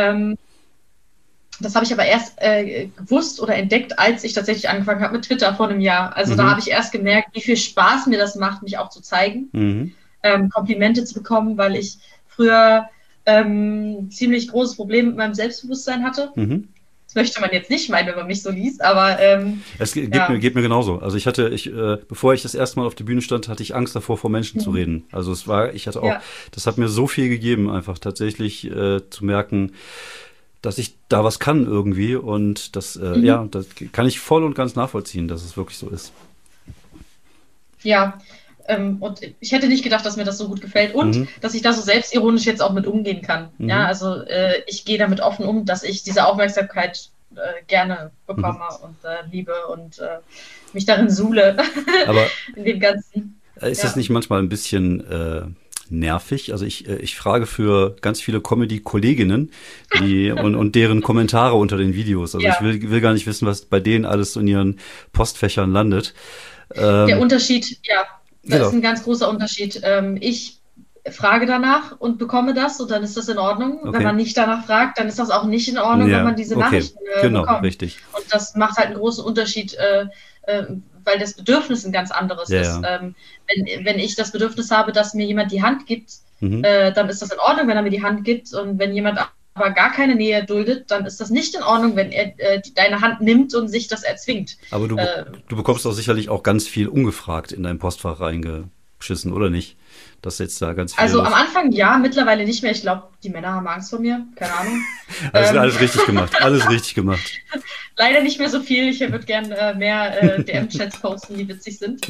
Das habe ich aber erst gewusst oder entdeckt, als ich tatsächlich angefangen habe mit Twitter vor einem Jahr. Also da habe ich erst gemerkt, wie viel Spaß mir das macht, mich auch zu zeigen, Komplimente zu bekommen, weil ich früher ziemlich großes Problem mit meinem Selbstbewusstsein hatte. Das möchte man jetzt nicht meinen, wenn man mich so liest, aber es geht mir genauso. Also bevor ich das erste Mal auf der Bühne stand, hatte ich Angst davor, vor Menschen zu reden. Also das hat mir so viel gegeben, einfach tatsächlich zu merken, dass ich da was kann irgendwie und das kann ich voll und ganz nachvollziehen, dass es wirklich so ist. Ja, und ich hätte nicht gedacht, dass mir das so gut gefällt und dass ich da so selbstironisch jetzt auch mit umgehen kann. Ja, also ich gehe damit offen um, dass ich diese Aufmerksamkeit gerne bekomme und liebe und mich darin suhle. Aber in dem Ganzen. Ist das nicht manchmal ein bisschen nervig? Also ich frage für ganz viele Comedy-Kolleginnen und deren Kommentare unter den Videos. Also ich will gar nicht wissen, was bei denen alles in ihren Postfächern landet. Der Unterschied, das ist ein ganz großer Unterschied. Ich frage danach und bekomme das und dann ist das in Ordnung. Okay. Wenn man nicht danach fragt, dann ist das auch nicht in Ordnung, wenn man diese Nachrichten bekommt. Richtig. Und das macht halt einen großen Unterschied, weil das Bedürfnis ein ganz anderes ist. Wenn ich das Bedürfnis habe, dass mir jemand die Hand gibt, dann ist das in Ordnung, wenn er mir die Hand gibt. Und wenn jemand aber gar keine Nähe duldet, dann ist das nicht in Ordnung, wenn er deine Hand nimmt und sich das erzwingt. Aber du bekommst doch sicherlich auch ganz viel ungefragt in dein Postfach reingeschissen, oder nicht? Das jetzt da ganz viel. Also am Anfang mittlerweile nicht mehr. Ich glaube, die Männer haben Angst vor mir. Keine Ahnung. Alles richtig gemacht. Alles richtig gemacht. Leider nicht mehr so viel. Ich würde gerne mehr DM-Chats posten, die witzig sind.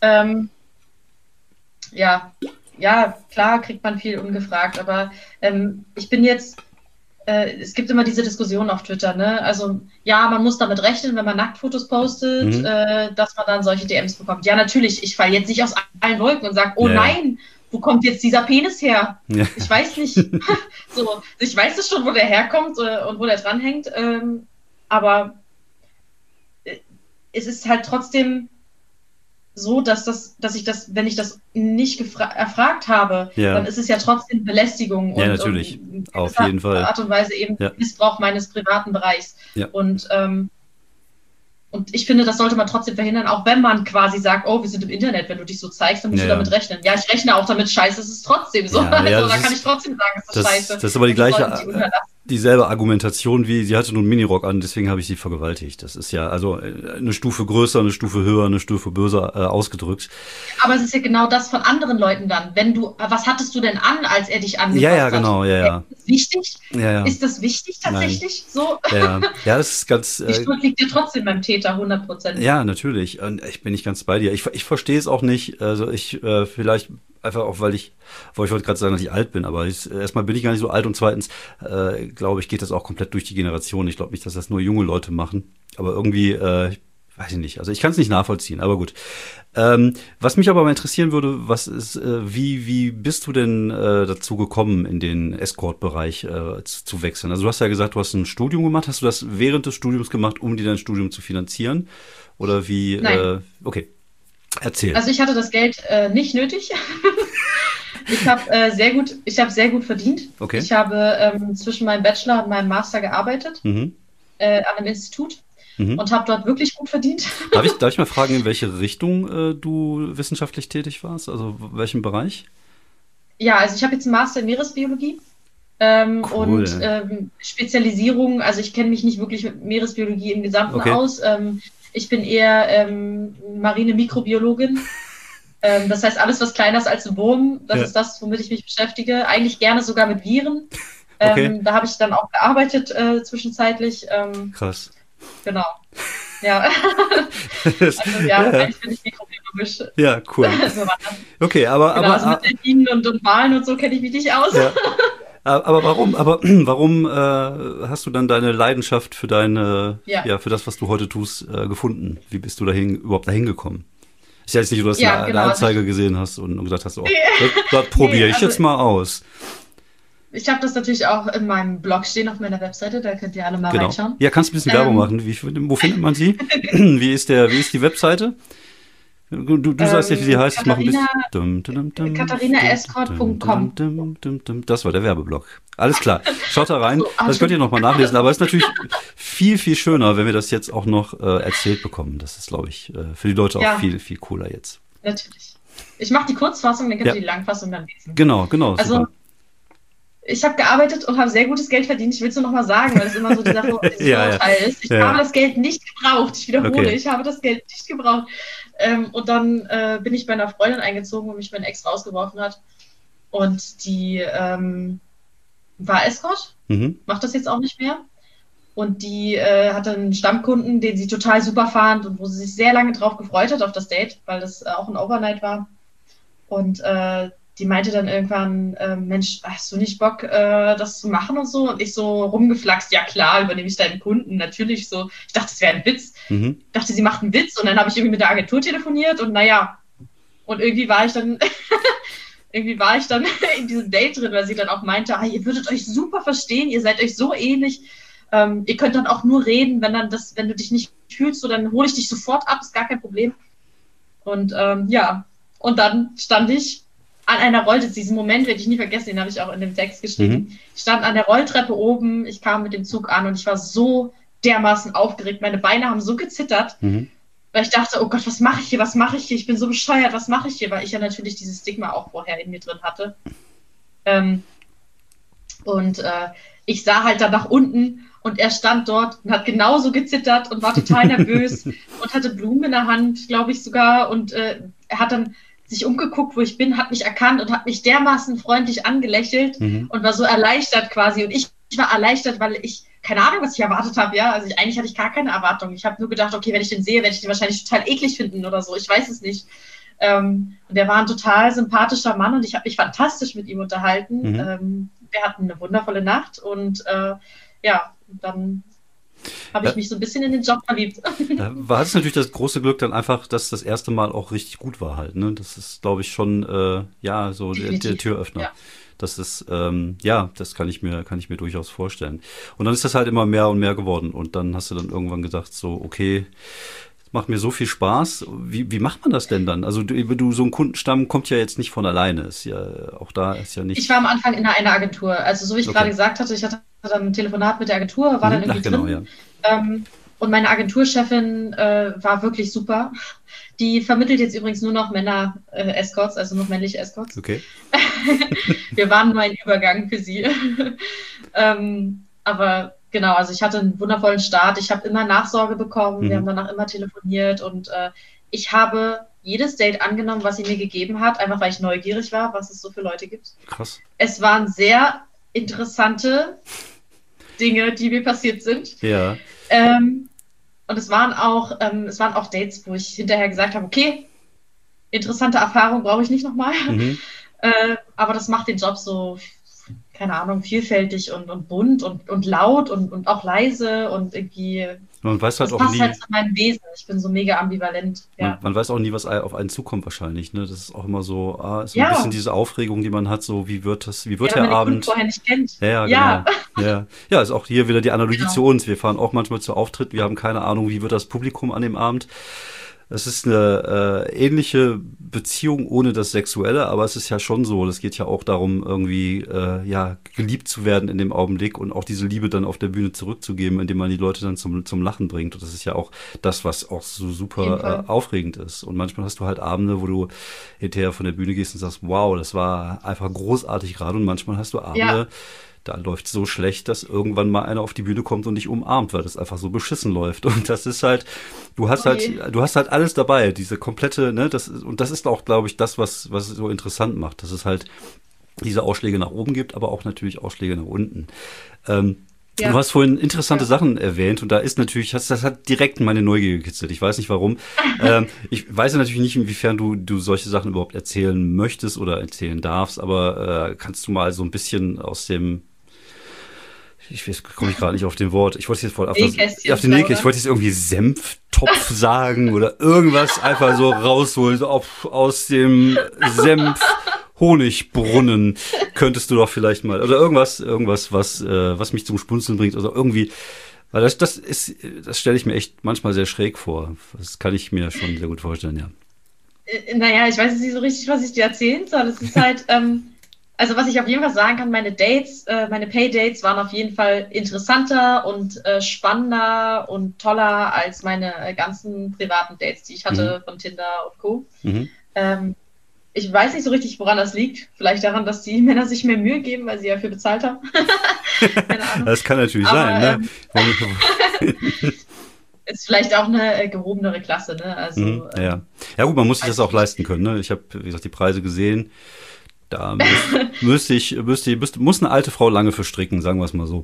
Ja, klar kriegt man viel ungefragt, aber ich bin jetzt es gibt immer diese Diskussion auf Twitter, ne? Also man muss damit rechnen, wenn man Nacktfotos postet, dass man dann solche DMs bekommt. Ja, natürlich, ich falle jetzt nicht aus allen Wolken und sage, nein, wo kommt jetzt dieser Penis her? Ja. Ich weiß nicht. Ich weiß es schon, wo der herkommt und wo der dranhängt, aber es ist halt trotzdem so, dass ich das, wenn ich das nicht erfragt habe, dann ist es ja trotzdem Belästigung und natürlich. Auf jeden Fall. Art und Weise eben Missbrauch meines privaten Bereichs. Ja. Und ich finde, das sollte man trotzdem verhindern, auch wenn man quasi sagt, wir sind im Internet, wenn du dich so zeigst, dann musst du damit rechnen. Ja, ich rechne auch damit, scheiße, es ist trotzdem so. Da kann ich trotzdem sagen, es ist scheiße. Das ist aber dieselbe Argumentation wie, sie hatte nun einen Minirock an, deswegen habe ich sie vergewaltigt. Das ist ja also eine Stufe größer, eine Stufe höher, eine Stufe böser ausgedrückt. Aber es ist ja genau das von anderen Leuten dann. Was hattest du denn an, als er dich angefasst hat? Ja, genau, ja. Ist das wichtig? Ja. Ist das wichtig tatsächlich? Nein. So? Ja, das ist ganz... Die Schuld liegt ja trotzdem beim Täter, 100%. Ja, natürlich. Und ich bin nicht ganz bei dir. Ich verstehe es auch nicht. Also vielleicht... Einfach auch, weil ich wollte gerade sagen, dass ich alt bin, aber erstmal bin ich gar nicht so alt und zweitens, glaube ich, geht das auch komplett durch die Generation. Ich glaube nicht, dass das nur junge Leute machen, aber irgendwie, weiß ich nicht. Also ich kann es nicht nachvollziehen, aber gut. Was mich aber mal interessieren würde, wie bist du denn dazu gekommen, in den Escort-Bereich zu wechseln? Also du hast ja gesagt, du hast ein Studium gemacht. Hast du das während des Studiums gemacht, um dir dein Studium zu finanzieren? Oder wie? Nein. Okay. Erzähl. Also ich hatte das Geld nicht nötig. Ich habe sehr gut verdient. Okay. Ich habe zwischen meinem Bachelor und meinem Master gearbeitet an einem Institut und habe dort wirklich gut verdient. Darf ich mal fragen, in welche Richtung du wissenschaftlich tätig warst? Also welchem Bereich? Ja, also ich habe jetzt einen Master in Meeresbiologie. Cool. Und Spezialisierung, also ich kenne mich nicht wirklich mit Meeresbiologie im Gesamten aus. Ich bin eher marine Mikrobiologin Das heißt, alles, was kleiner ist als ein Wurm, das ist das, womit ich mich beschäftige. Eigentlich gerne sogar mit Viren. Okay. Da habe ich dann auch gearbeitet zwischenzeitlich. Krass. Genau. Ja. Also eigentlich bin ich mikrobiologisch. Ja, cool. So okay, aber also mit Delfinen und Walen und so kenne ich mich nicht aus. Ja. Aber warum hast du dann deine Leidenschaft für für das, was du heute tust, gefunden? Wie bist du überhaupt dahin gekommen? Ist ja jetzt nicht so, dass du eine Anzeige gesehen hast und gesagt hast, das probiere ich jetzt mal aus. Ich habe das natürlich auch in meinem Blog stehen, auf meiner Webseite, da könnt ihr alle mal reinschauen. Ja, kannst du ein bisschen Werbung machen? Wo findet man sie? Wie ist die Webseite? Du sagst jetzt, wie sie heißt. KatharinaEscort.com. Das war der Werbeblock. Alles klar. Schaut da rein. Das könnt ihr nochmal nachlesen. Aber es ist natürlich viel, viel schöner, wenn wir das jetzt auch noch erzählt bekommen. Das ist, glaube ich, für die Leute auch viel, viel cooler jetzt. Natürlich. Ich mache die Kurzfassung, dann könnt ihr die Langfassung dann lesen. Genau. Also, super. Ich habe gearbeitet und habe sehr gutes Geld verdient. Ich will es nur noch mal sagen, weil es immer so dieser Vorurteil ist. Ich habe das Geld nicht gebraucht. Ich wiederhole, ich habe das Geld nicht gebraucht. Und dann bin ich bei einer Freundin eingezogen, wo mich mein Ex rausgeworfen hat. Und die war Escort, macht das jetzt auch nicht mehr. Und die hatte einen Stammkunden, den sie total super fand und wo sie sich sehr lange drauf gefreut hat auf das Date, weil das auch ein Overnight war. Und die meinte dann irgendwann, Mensch, hast du nicht Bock, das zu machen und so? Und ich so rumgeflaxt, ja klar, übernehme ich deinen Kunden, natürlich so. Ich dachte, das wäre ein Witz. Ich dachte, sie macht einen Witz und dann habe ich irgendwie mit der Agentur telefoniert und und irgendwie war ich dann in diesem Date drin, weil sie dann auch meinte, ihr würdet euch super verstehen, ihr seid euch so ähnlich. Ihr könnt dann auch nur reden, wenn du dich nicht fühlst, so dann hole ich dich sofort ab, ist gar kein Problem. Und und dann stand ich an einer Rolltreppe, diesen Moment werde ich nie vergessen, den habe ich auch in dem Text geschrieben. Ich stand an der Rolltreppe oben, ich kam mit dem Zug an und ich war so dermaßen aufgeregt, meine Beine haben so gezittert, weil ich dachte, oh Gott, was mache ich hier, ich bin so bescheuert, was mache ich hier, weil ich ja natürlich dieses Stigma auch vorher in mir drin hatte. Ich sah halt dann nach unten und er stand dort und hat genauso gezittert und war total nervös und hatte Blumen in der Hand, glaube ich sogar, und er hat dann sich umgeguckt, wo ich bin, hat mich erkannt und hat mich dermaßen freundlich angelächelt und war so erleichtert quasi. Und ich war erleichtert, weil ich keine Ahnung, was ich erwartet habe, ja. Also eigentlich hatte ich gar keine Erwartung. Ich habe nur gedacht, okay, wenn ich den sehe, werde ich den wahrscheinlich total eklig finden oder so. Ich weiß es nicht. Und er war ein total sympathischer Mann und ich habe mich fantastisch mit ihm unterhalten. Wir hatten eine wundervolle Nacht und dann habe ich mich so ein bisschen in den Job verliebt. Da war es natürlich das große Glück dann einfach, dass das erste Mal auch richtig gut war halt. Ne? Das ist, glaube ich, schon so der Türöffner. Ja. Das ist, das kann ich mir durchaus vorstellen. Und dann ist das halt immer mehr und mehr geworden. Und dann hast du dann irgendwann gesagt, so, okay, das macht mir so viel Spaß. Wie macht man das denn dann? Also du so ein Kundenstamm kommt ja jetzt nicht von alleine. Ist ja, auch da ist ja nicht. Ich war am Anfang in einer Agentur. Also so wie ich gerade gesagt hatte, ich hatte dann ein Telefonat mit der Agentur, war dann irgendwie drin. Ja. Und meine Agenturchefin war wirklich super. Die vermittelt jetzt übrigens nur noch Männer-Escorts, also noch männliche Escorts. Okay. Wir waren nur ein Übergang für sie. Aber genau, also ich hatte einen wundervollen Start. Ich habe immer Nachsorge bekommen. Wir haben danach immer telefoniert und ich habe jedes Date angenommen, was sie mir gegeben hat, einfach weil ich neugierig war, was es so für Leute gibt. Krass. Es waren sehr interessante Dinge, die mir passiert sind. Ja. Und es waren auch Dates, wo ich hinterher gesagt habe, okay, interessante Erfahrung brauche ich nicht nochmal. Aber das macht den Job so, keine Ahnung, vielfältig und bunt und laut und auch leise und irgendwie. Man weiß halt das auch passt nie. Halt zu meinem Wesen. Ich bin so mega ambivalent. Ja. Man weiß auch nie, was auf einen zukommt wahrscheinlich. Ne? Das ist auch immer so, so ein bisschen diese Aufregung, die man hat, so wie wird der Abend. Vorher nicht kennt. Ja, genau. Ja, ist auch hier wieder die Analogie zu uns. Wir fahren auch manchmal zu Auftritten, wir haben keine Ahnung, wie wird das Publikum an dem Abend. Es ist eine ähnliche Beziehung ohne das Sexuelle, aber es ist ja schon so, es geht ja auch darum, irgendwie geliebt zu werden in dem Augenblick und auch diese Liebe dann auf der Bühne zurückzugeben, indem man die Leute dann zum Lachen bringt. Und das ist ja auch das, was auch so super aufregend ist. Und manchmal hast du halt Abende, wo du hinterher von der Bühne gehst und sagst, wow, das war einfach großartig gerade. Und manchmal hast du Abende, da läuft so schlecht, dass irgendwann mal einer auf die Bühne kommt und dich umarmt, weil das einfach so beschissen läuft. Und das ist halt, du hast halt alles dabei, diese komplette, ne, das ist auch, glaube ich, das, was es so interessant macht, dass es halt diese Ausschläge nach oben gibt, aber auch natürlich Ausschläge nach unten. Du hast vorhin interessante Sachen erwähnt und da ist natürlich, das hat direkt meine Neugier gekitzelt. Ich weiß nicht warum. Ich weiß natürlich nicht, inwiefern du solche Sachen überhaupt erzählen möchtest oder erzählen darfst, aber kannst du mal so ein bisschen aus dem, komme ich gerade nicht auf den Wort. Ich wollte jetzt voll auf den Nähkästchen, ich wollte jetzt irgendwie Senftopf sagen oder irgendwas einfach so rausholen, so aus dem Honigbrunnen könntest du doch vielleicht mal, oder irgendwas, was mich zum Spunzeln bringt, oder irgendwie, weil das stelle ich mir echt manchmal sehr schräg vor. Das kann ich mir schon sehr gut vorstellen, ja. Naja, ich weiß jetzt nicht so richtig, was ich dir erzählen soll. Es ist halt, also was ich auf jeden Fall sagen kann, meine Pay-Dates waren auf jeden Fall interessanter und spannender und toller als meine ganzen privaten Dates, die ich hatte von Tinder und Co. Ich weiß nicht so richtig, woran das liegt. Vielleicht daran, dass die Männer sich mehr Mühe geben, weil sie dafür bezahlt haben. Keine Ahnung. Das kann natürlich sein, ne? Ist vielleicht auch eine gehobenere Klasse, ne? Also, ja gut, man muss sich das auch leisten können, ne? Ich habe, wie gesagt, die Preise gesehen. Da muss eine alte Frau lange verstricken, sagen wir es mal so.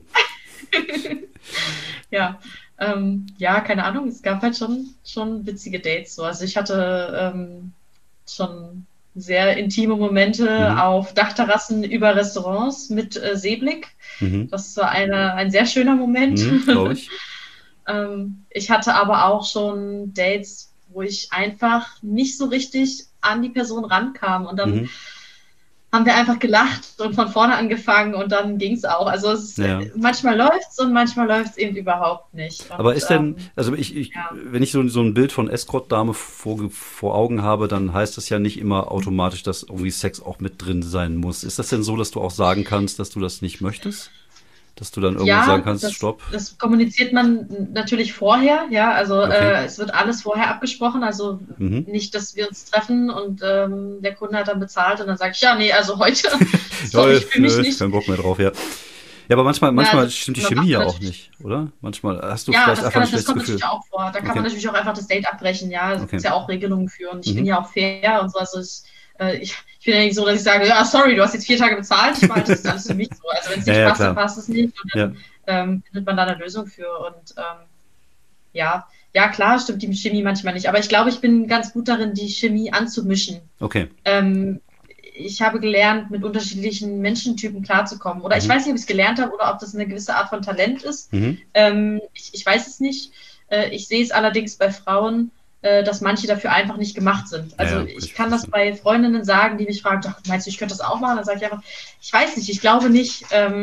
Ja, keine Ahnung. Es gab halt schon witzige Dates. So. Also ich hatte schon sehr intime Momente auf Dachterrassen über Restaurants mit Seeblick. Das war ein sehr schöner Moment. Glaube ich. Ich hatte aber auch schon Dates, wo ich einfach nicht so richtig an die Person rankam und dann haben wir einfach gelacht und von vorne angefangen und dann ging es auch. Also manchmal läuft's und manchmal läuft's eben überhaupt nicht. Und, aber ist denn, also wenn ich so ein Bild von Escort-Dame vor Augen habe, dann heißt das ja nicht immer automatisch, dass irgendwie Sex auch mit drin sein muss. Ist das denn so, dass du auch sagen kannst, dass du das nicht möchtest? Dass du dann irgendwann sagen kannst, stopp? Das kommuniziert man natürlich vorher, ja, also es wird alles vorher abgesprochen, also nicht, dass wir uns treffen und der Kunde hat dann bezahlt und dann sage ich, ja, nee, also heute, sorry, ich fühle mich nicht. Kein Bock mehr drauf, ja. Ja, aber manchmal stimmt die Chemie ja auch nicht, oder? Manchmal hast du vielleicht einfach ein schlechtes Gefühl. Ja, das kommt natürlich auch vor. Da kann man natürlich auch einfach das Date abbrechen, ja. Da gibt es ja auch Regelungen für und ich bin ja auch fair und so, also ich bin ja nicht so, dass ich sage, ja, sorry, du hast jetzt 4 Tage bezahlt, ich meine, das ist alles für mich so. Also wenn es nicht passt, dann passt es nicht und dann findet man da eine Lösung für und ja, klar, stimmt die Chemie manchmal nicht, aber ich glaube, ich bin ganz gut darin, die Chemie anzumischen. Okay. Ich habe gelernt, mit unterschiedlichen Menschentypen klarzukommen oder ich weiß nicht, ob ich es gelernt habe oder ob das eine gewisse Art von Talent ist. Ich weiß es nicht. Ich sehe es allerdings bei Frauen, dass manche dafür einfach nicht gemacht sind. Also ich kann das bei Freundinnen sagen, die mich fragen, ach, meinst du, ich könnte das auch machen? Dann sage ich einfach, ich weiß nicht, ich glaube nicht.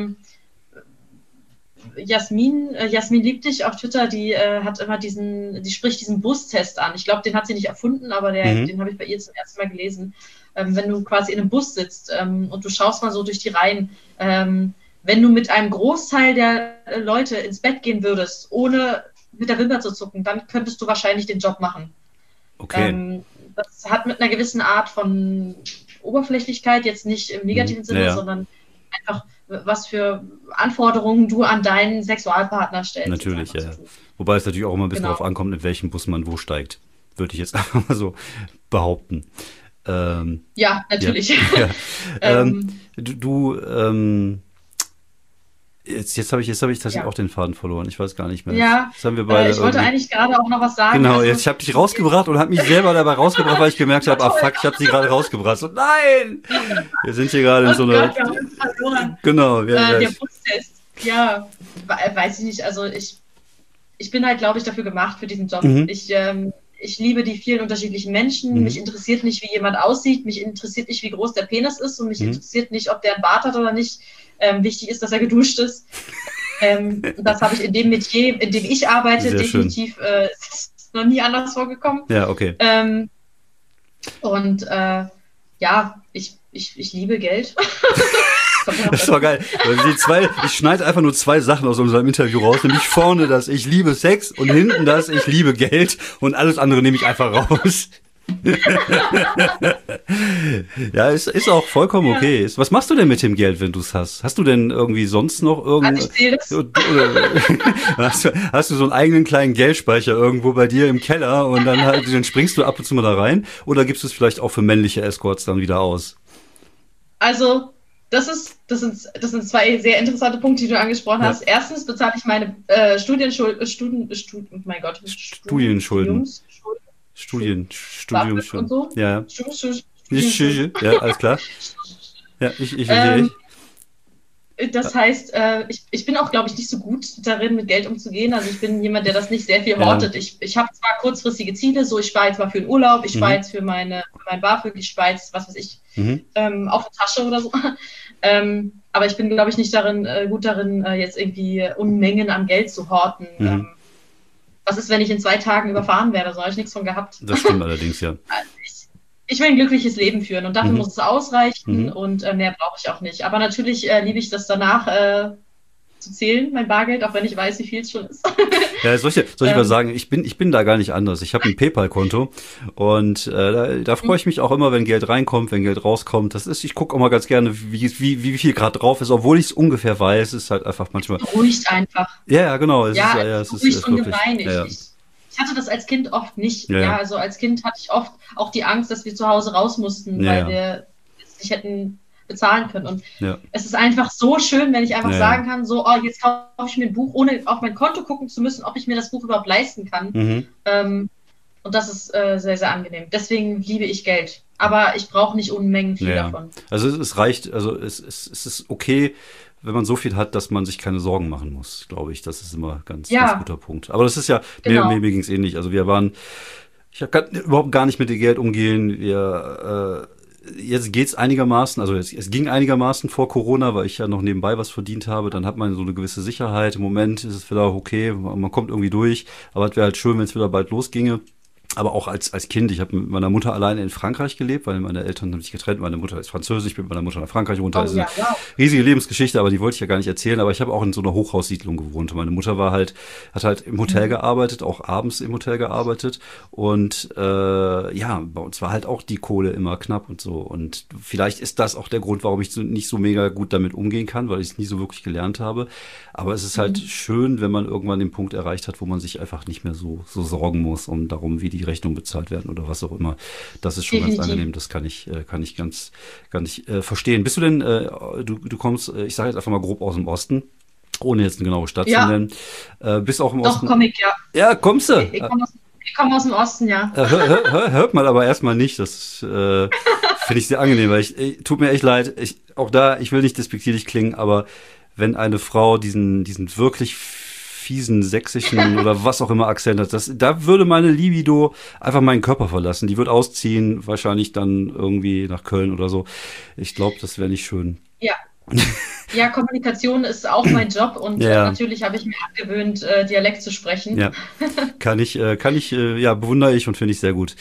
Jasmin liebt dich auf Twitter, die hat immer die spricht diesen Bustest an. Ich glaube, den hat sie nicht erfunden, aber den habe ich bei ihr zum ersten Mal gelesen. Wenn du quasi in einem Bus sitzt und du schaust mal so durch die Reihen, wenn du mit einem Großteil der Leute ins Bett gehen würdest, ohne mit der Wimper zu zucken, dann könntest du wahrscheinlich den Job machen. Okay. Das hat mit einer gewissen Art von Oberflächlichkeit, jetzt nicht im negativen Sinne, sondern einfach, was für Anforderungen du an deinen Sexualpartner stellst. Natürlich, ja. Wobei es natürlich auch immer ein bisschen darauf ankommt, in welchem Bus man wo steigt. Würde ich jetzt einfach mal so behaupten. Ja, natürlich. Ja. Jetzt habe ich tatsächlich auch den Faden verloren. Ich weiß gar nicht mehr. Ja, das haben wir beide ich wollte eigentlich gerade auch noch was sagen. Genau, jetzt habe ich dich rausgebracht und habe mich selber dabei rausgebracht, weil ich gemerkt habe, fuck, ich habe sie gerade rausgebracht. So, nein! Wir sind hier gerade in so einer... wir haben uns verloren. Genau. Der Prozess. Ja, weiß ich nicht. Also ich bin halt, glaube ich, dafür gemacht für diesen Job. Ich liebe die vielen unterschiedlichen Menschen. Mich interessiert nicht, wie jemand aussieht. Mich interessiert nicht, wie groß der Penis ist. Und mich interessiert nicht, ob der einen Bart hat oder nicht. Wichtig ist, dass er geduscht ist. Das habe ich in dem Metier, in dem ich arbeite, sehr definitiv ist noch nie anders vorgekommen. Ja, okay. Ich liebe Geld. Das ist doch geil. Ich schneide einfach nur 2 Sachen aus unserem Interview raus, nämlich vorne das ich liebe Sex und hinten das ich liebe Geld und alles andere nehme ich einfach raus. Ja, ist auch vollkommen okay. Was machst du denn mit dem Geld, wenn du es hast? Hast du denn irgendwie sonst noch hast du so einen eigenen kleinen Geldspeicher irgendwo bei dir im Keller und dann springst du ab und zu mal da rein? Oder gibst du es vielleicht auch für männliche Escorts dann wieder aus? Also, das sind zwei sehr interessante Punkte, die du angesprochen hast. Erstens bezahle ich meine Studienschulden. Studiumsschulden. So. Ja. Ja, alles klar. Ja, das heißt, ich bin auch, glaube ich, nicht so gut darin, mit Geld umzugehen. Also ich bin jemand, der das nicht sehr viel hortet. Ich habe zwar kurzfristige Ziele, so ich spare jetzt mal für den Urlaub, ich spare jetzt für mein BAföG, ich spare jetzt, was weiß ich, auf eine Tasche oder so. Aber ich bin, glaube ich, nicht gut darin, jetzt irgendwie Unmengen an Geld zu horten. Was ist, wenn ich in 2 Tagen überfahren werde? So habe ich nichts von gehabt. Das stimmt allerdings, ja. Ich will ein glückliches Leben führen und dafür muss es ausreichen und mehr brauche ich auch nicht. Aber natürlich liebe ich das danach zu zählen, mein Bargeld, auch wenn ich weiß, wie viel es schon ist. Ja, soll ich mal sagen, ich bin da gar nicht anders. Ich habe ein PayPal-Konto und da freue ich mich auch immer, wenn Geld reinkommt, wenn Geld rauskommt. Ich gucke auch mal ganz gerne, wie viel gerade drauf ist, obwohl ich es ungefähr weiß. Es ist halt einfach manchmal. Beruhigt einfach. Ja, genau. Es ist und gereinigt. Ich hatte das als Kind oft nicht. Ja, also als Kind hatte ich oft auch die Angst, dass wir zu Hause raus mussten, weil wir es nicht hätten bezahlen können. Und es ist einfach so schön, wenn ich einfach sagen kann, so, jetzt kaufe ich mir ein Buch, ohne auf mein Konto gucken zu müssen, ob ich mir das Buch überhaupt leisten kann. Und das ist sehr, sehr angenehm. Deswegen liebe ich Geld. Aber ich brauche nicht Unmengen viel davon. Also es reicht, also es ist okay, wenn man so viel hat, dass man sich keine Sorgen machen muss, glaube ich. Das ist immer ganz guter Punkt. Aber das ist ja, mir ging es ähnlich. Also ich kann überhaupt gar nicht mit dem Geld umgehen. Jetzt geht's einigermaßen, also es ging einigermaßen vor Corona, weil ich ja noch nebenbei was verdient habe. Dann hat man so eine gewisse Sicherheit. Im Moment ist es wieder okay, man kommt irgendwie durch. Aber es wäre halt schön, wenn es wieder bald losginge. Aber auch als Kind, ich habe mit meiner Mutter alleine in Frankreich gelebt, weil meine Eltern haben sich getrennt. Meine Mutter ist Französisch, ich bin mit meiner Mutter nach Frankreich runter. Das ist eine riesige Lebensgeschichte, aber die wollte ich ja gar nicht erzählen. Aber ich habe auch in so einer Hochhaussiedlung gewohnt. Meine Mutter hat halt im Hotel gearbeitet, auch abends im Hotel gearbeitet. Und bei uns war halt auch die Kohle immer knapp und so. Und vielleicht ist das auch der Grund, warum ich nicht so mega gut damit umgehen kann, weil ich es nie so wirklich gelernt habe. Aber es ist halt schön, wenn man irgendwann den Punkt erreicht hat, wo man sich einfach nicht mehr so sorgen muss darum, wie die Rechnungen bezahlt werden oder was auch immer. Das ist schon ganz angenehm. Das kann ich ganz verstehen. Bist du denn, du kommst, ich sage jetzt einfach mal grob aus dem Osten, ohne jetzt eine genaue Stadt zu nennen. Bist auch im Osten? Doch, komme ich, ja. Ja, kommst du? Ich komme aus dem Osten, ja. Hört man aber erstmal nicht. Das finde ich sehr angenehm, weil tut mir echt leid. Ich will nicht despektierlich klingen, aber wenn eine Frau diesen wirklich fiesen sächsischen oder was auch immer Akzent hat, da würde meine Libido einfach meinen Körper verlassen. Die wird ausziehen, wahrscheinlich dann irgendwie nach Köln oder so. Ich glaube, das wäre nicht schön. Ja. Ja, Kommunikation ist auch mein Job und natürlich habe ich mir abgewöhnt, Dialekt zu sprechen. Ja, bewundere ich und finde ich sehr gut.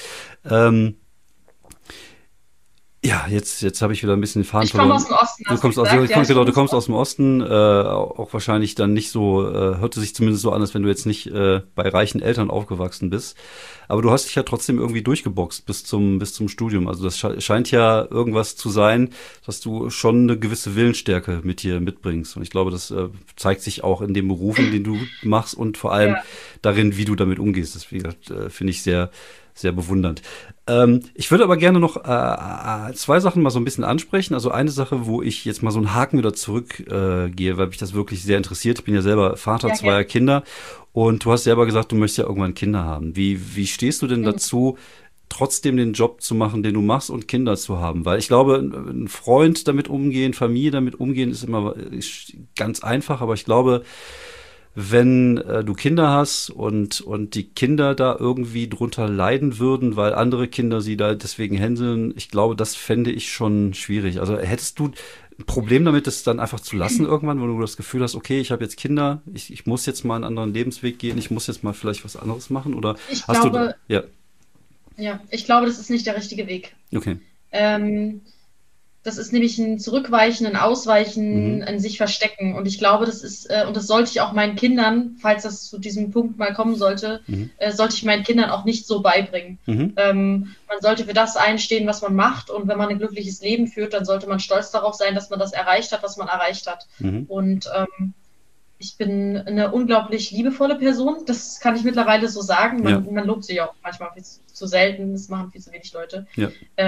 Ja, jetzt habe ich wieder ein bisschen den Faden verloren. Ich komme aus dem Osten. Du kommst aus dem Osten, auch wahrscheinlich dann nicht so, hörte sich zumindest so an, als wenn du jetzt nicht bei reichen Eltern aufgewachsen bist. Aber du hast dich ja trotzdem irgendwie durchgeboxt bis zum Studium. Also das scheint ja irgendwas zu sein, dass du schon eine gewisse Willensstärke mit dir mitbringst. Und ich glaube, das zeigt sich auch in dem Beruf, den du machst und vor allem darin, wie du damit umgehst. Das finde ich sehr, sehr bewundernd. Ich würde aber gerne noch 2 Sachen mal so ein bisschen ansprechen. Also eine Sache, wo ich jetzt mal so einen Haken wieder zurückgehe, weil mich das wirklich sehr interessiert. Ich bin ja selber Vater zweier Kinder und du hast selber gesagt, du möchtest ja irgendwann Kinder haben. Wie stehst du denn dazu, trotzdem den Job zu machen, den du machst und Kinder zu haben? Weil ich glaube, ein Freund damit umgehen, Familie damit umgehen, ist ganz einfach, aber ich glaube, wenn du Kinder hast und die Kinder da irgendwie drunter leiden würden, weil andere Kinder sie da deswegen hänseln, ich glaube, das fände ich schon schwierig. Also hättest du ein Problem damit, das dann einfach zu lassen irgendwann, wenn du das Gefühl hast, okay, ich habe jetzt Kinder, ich muss jetzt mal einen anderen Lebensweg gehen, ich muss jetzt mal vielleicht was anderes machen? Oder ich glaube, das ist nicht der richtige Weg. Okay. Das ist nämlich ein Zurückweichen, ein Ausweichen, ein sich verstecken. Und ich glaube, das ist, und das sollte ich auch meinen Kindern, falls das zu diesem Punkt mal kommen sollte, sollte ich meinen Kindern auch nicht so beibringen. Man sollte für das einstehen, was man macht. Und wenn man ein glückliches Leben führt, dann sollte man stolz darauf sein, dass man das erreicht hat, was man erreicht hat. Und ich bin eine unglaublich liebevolle Person. Das kann ich mittlerweile so sagen. Man lobt sich auch manchmal viel zu selten. Das machen viel zu wenig Leute. Ja.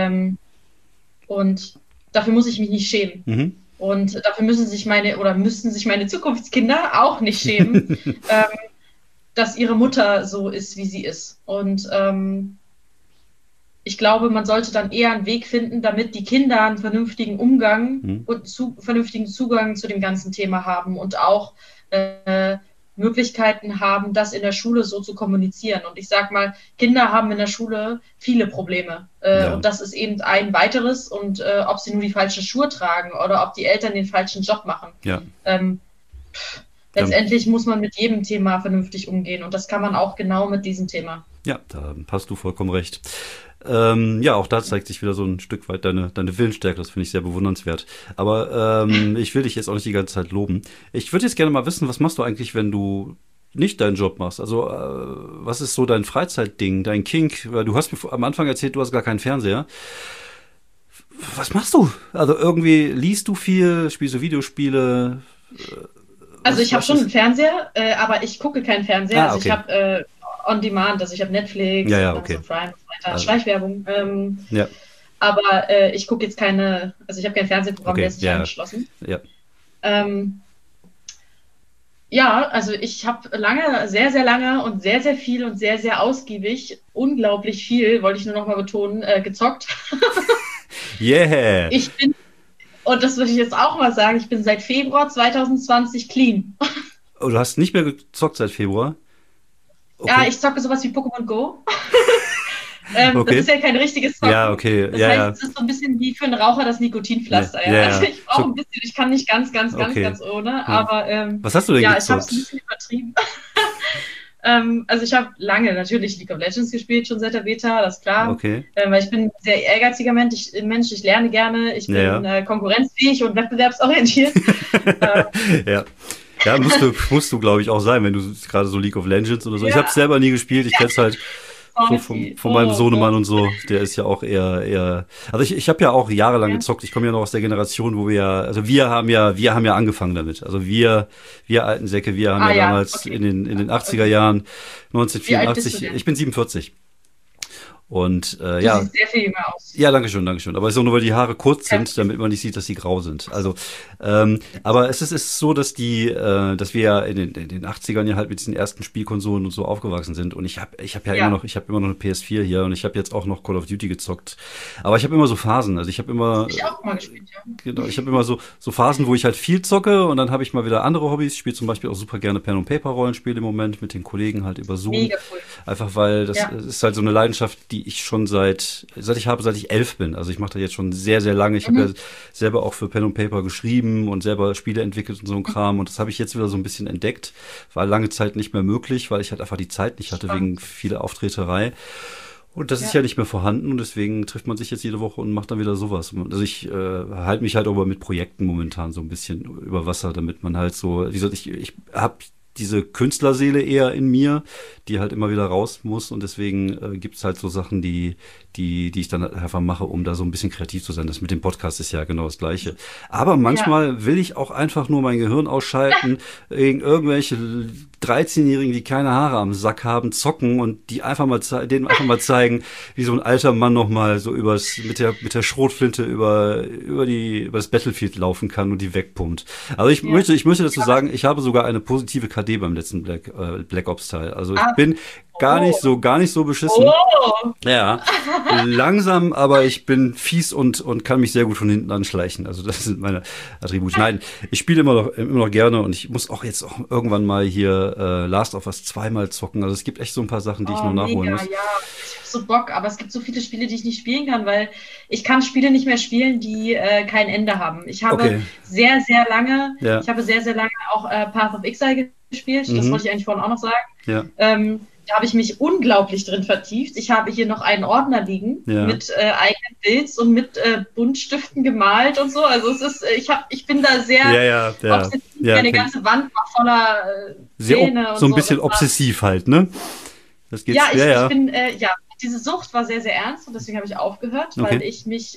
Und dafür muss ich mich nicht schämen. Und dafür müssen sich meine Zukunftskinder auch nicht schämen, dass ihre Mutter so ist, wie sie ist. Und ich glaube, man sollte dann eher einen Weg finden, damit die Kinder einen vernünftigen Umgang und vernünftigen Zugang zu dem ganzen Thema haben und auch Möglichkeiten haben, das in der Schule so zu kommunizieren. Und ich sag mal, Kinder haben in der Schule viele Probleme. Und das ist eben ein weiteres. Und ob sie nur die falschen Schuhe tragen oder ob die Eltern den falschen Job machen. Letztendlich muss man mit jedem Thema vernünftig umgehen. Und das kann man auch genau mit diesem Thema. Ja, da hast du vollkommen recht. Auch da zeigt sich wieder so ein Stück weit deine Willensstärke. Das finde ich sehr bewundernswert. Aber ich will dich jetzt auch nicht die ganze Zeit loben. Ich würde jetzt gerne mal wissen, was machst du eigentlich, wenn du nicht deinen Job machst? Also was ist so dein Freizeitding, dein Kink? Du hast mir am Anfang erzählt, du hast gar keinen Fernseher. Was machst du? Also irgendwie liest du viel, spielst du Videospiele? Also ich habe schon einen Fernseher, aber ich gucke keinen Fernseher. Also ich habe On Demand, also ich habe Netflix, Amazon Prime und so weiter, Schleichwerbung. Aber ich gucke jetzt also ich habe kein Fernsehprogramm, der ist nicht angeschlossen. Also ich habe sehr, sehr lange und sehr, sehr viel und sehr, sehr ausgiebig, unglaublich viel, wollte ich nur noch mal betonen, gezockt. Und das würde ich jetzt auch mal sagen, ich bin seit Februar 2020 clean. Oh, du hast nicht mehr gezockt seit Februar? Okay. Ja, ich zocke sowas wie Pokémon Go. Das ist ja kein richtiges Zocken. Ja, okay. Das heißt, es ist so ein bisschen wie für einen Raucher das Nikotinpflaster. Also ich brauche ein bisschen, ich kann nicht ganz ohne, aber was hast du denn gezockt? Ich habe es ein bisschen übertrieben. Also ich habe lange natürlich League of Legends gespielt, schon seit der Beta, das ist klar. Okay. Weil ich bin ein sehr ehrgeiziger Mensch, ich lerne gerne, ich bin konkurrenzfähig und wettbewerbsorientiert. Ja, musst du, glaube ich, auch sein, wenn du gerade so League of Legends oder so. Ich habe es selber nie gespielt, ich kenne es halt so von meinem Sohnemann und so. Der ist ja auch eher. Also ich habe ja auch jahrelang gezockt. Ich komme ja noch aus der Generation, wo wir haben ja angefangen damit. Also wir alten Säcke, wir haben damals in den 80er Jahren, 1984, ich bin 47. Und du siehst sehr viel jünger aus. Ja, danke schön. Aber es ist auch nur, weil die Haare kurz sind, damit man nicht sieht, dass sie grau sind. Also, aber es ist so, dass dass wir ja in den 80ern ja halt mit diesen ersten Spielkonsolen und so aufgewachsen sind. Und ich habe immer noch eine PS4 hier und ich habe jetzt auch noch Call of Duty gezockt. Aber ich habe immer so Phasen. Also ich habe auch mal gespielt, Genau, ich habe immer so Phasen, wo ich halt viel zocke und dann habe ich mal wieder andere Hobbys. Ich spiele zum Beispiel auch super gerne Pen und Paper Rollenspiele im Moment mit den Kollegen halt über Zoom. Mega cool. Einfach weil das ist halt so eine Leidenschaft, die ich schon seit ich 11 bin. Also ich mache das jetzt schon sehr, sehr lange. Ich habe ja selber auch für Pen und Paper geschrieben und selber Spiele entwickelt und so ein Kram. Und das habe ich jetzt wieder so ein bisschen entdeckt. War lange Zeit nicht mehr möglich, weil ich halt einfach die Zeit nicht hatte wegen vieler Auftreterei. Und das ist ja nicht mehr vorhanden und deswegen trifft man sich jetzt jede Woche und macht dann wieder sowas. Also ich halte mich halt aber mit Projekten momentan so ein bisschen über Wasser, damit man halt so, wie gesagt, ich habe diese Künstlerseele eher in mir, die halt immer wieder raus muss und deswegen gibt's halt so Sachen, die ich dann einfach mache, um da so ein bisschen kreativ zu sein. Das mit dem Podcast ist ja genau das Gleiche. Aber manchmal will ich auch einfach nur mein Gehirn ausschalten, gegen irgendwelche 13-Jährigen, die keine Haare am Sack haben, zocken und denen einfach mal zeigen, wie so ein alter Mann nochmal so mit der Schrotflinte über das Battlefield laufen kann und die wegpumpt. Also ich möchte dazu sagen, ich habe sogar eine positive KD beim letzten Black Ops Teil. Also ich bin gar nicht so beschissen. Ja, langsam, aber ich bin fies und kann mich sehr gut von hinten anschleichen. Also das sind meine Attribute. Nein, ich spiele immer noch gerne und ich muss auch jetzt irgendwann mal hier Last of Us 2 zocken. Also es gibt echt so ein paar Sachen, die ich noch nachholen muss. Ja, ich hab so Bock, aber es gibt so viele Spiele, die ich nicht spielen kann, weil ich kann Spiele nicht mehr spielen, die kein Ende haben. Ich habe sehr, sehr lange auch Path of Exile gespielt. Das wollte ich eigentlich vorhin auch noch sagen. Ja. Da habe ich mich unglaublich drin vertieft. Ich habe hier noch einen Ordner liegen mit eigenen Bilds und mit Buntstiften gemalt und so. Also es ist, ich bin da sehr obsessiv. Meine ganze Wand war voller Pläne und so ein bisschen obsessiv halt, ne? Das geht's, ich bin, diese Sucht war sehr, sehr ernst und deswegen habe ich aufgehört, weil ich mich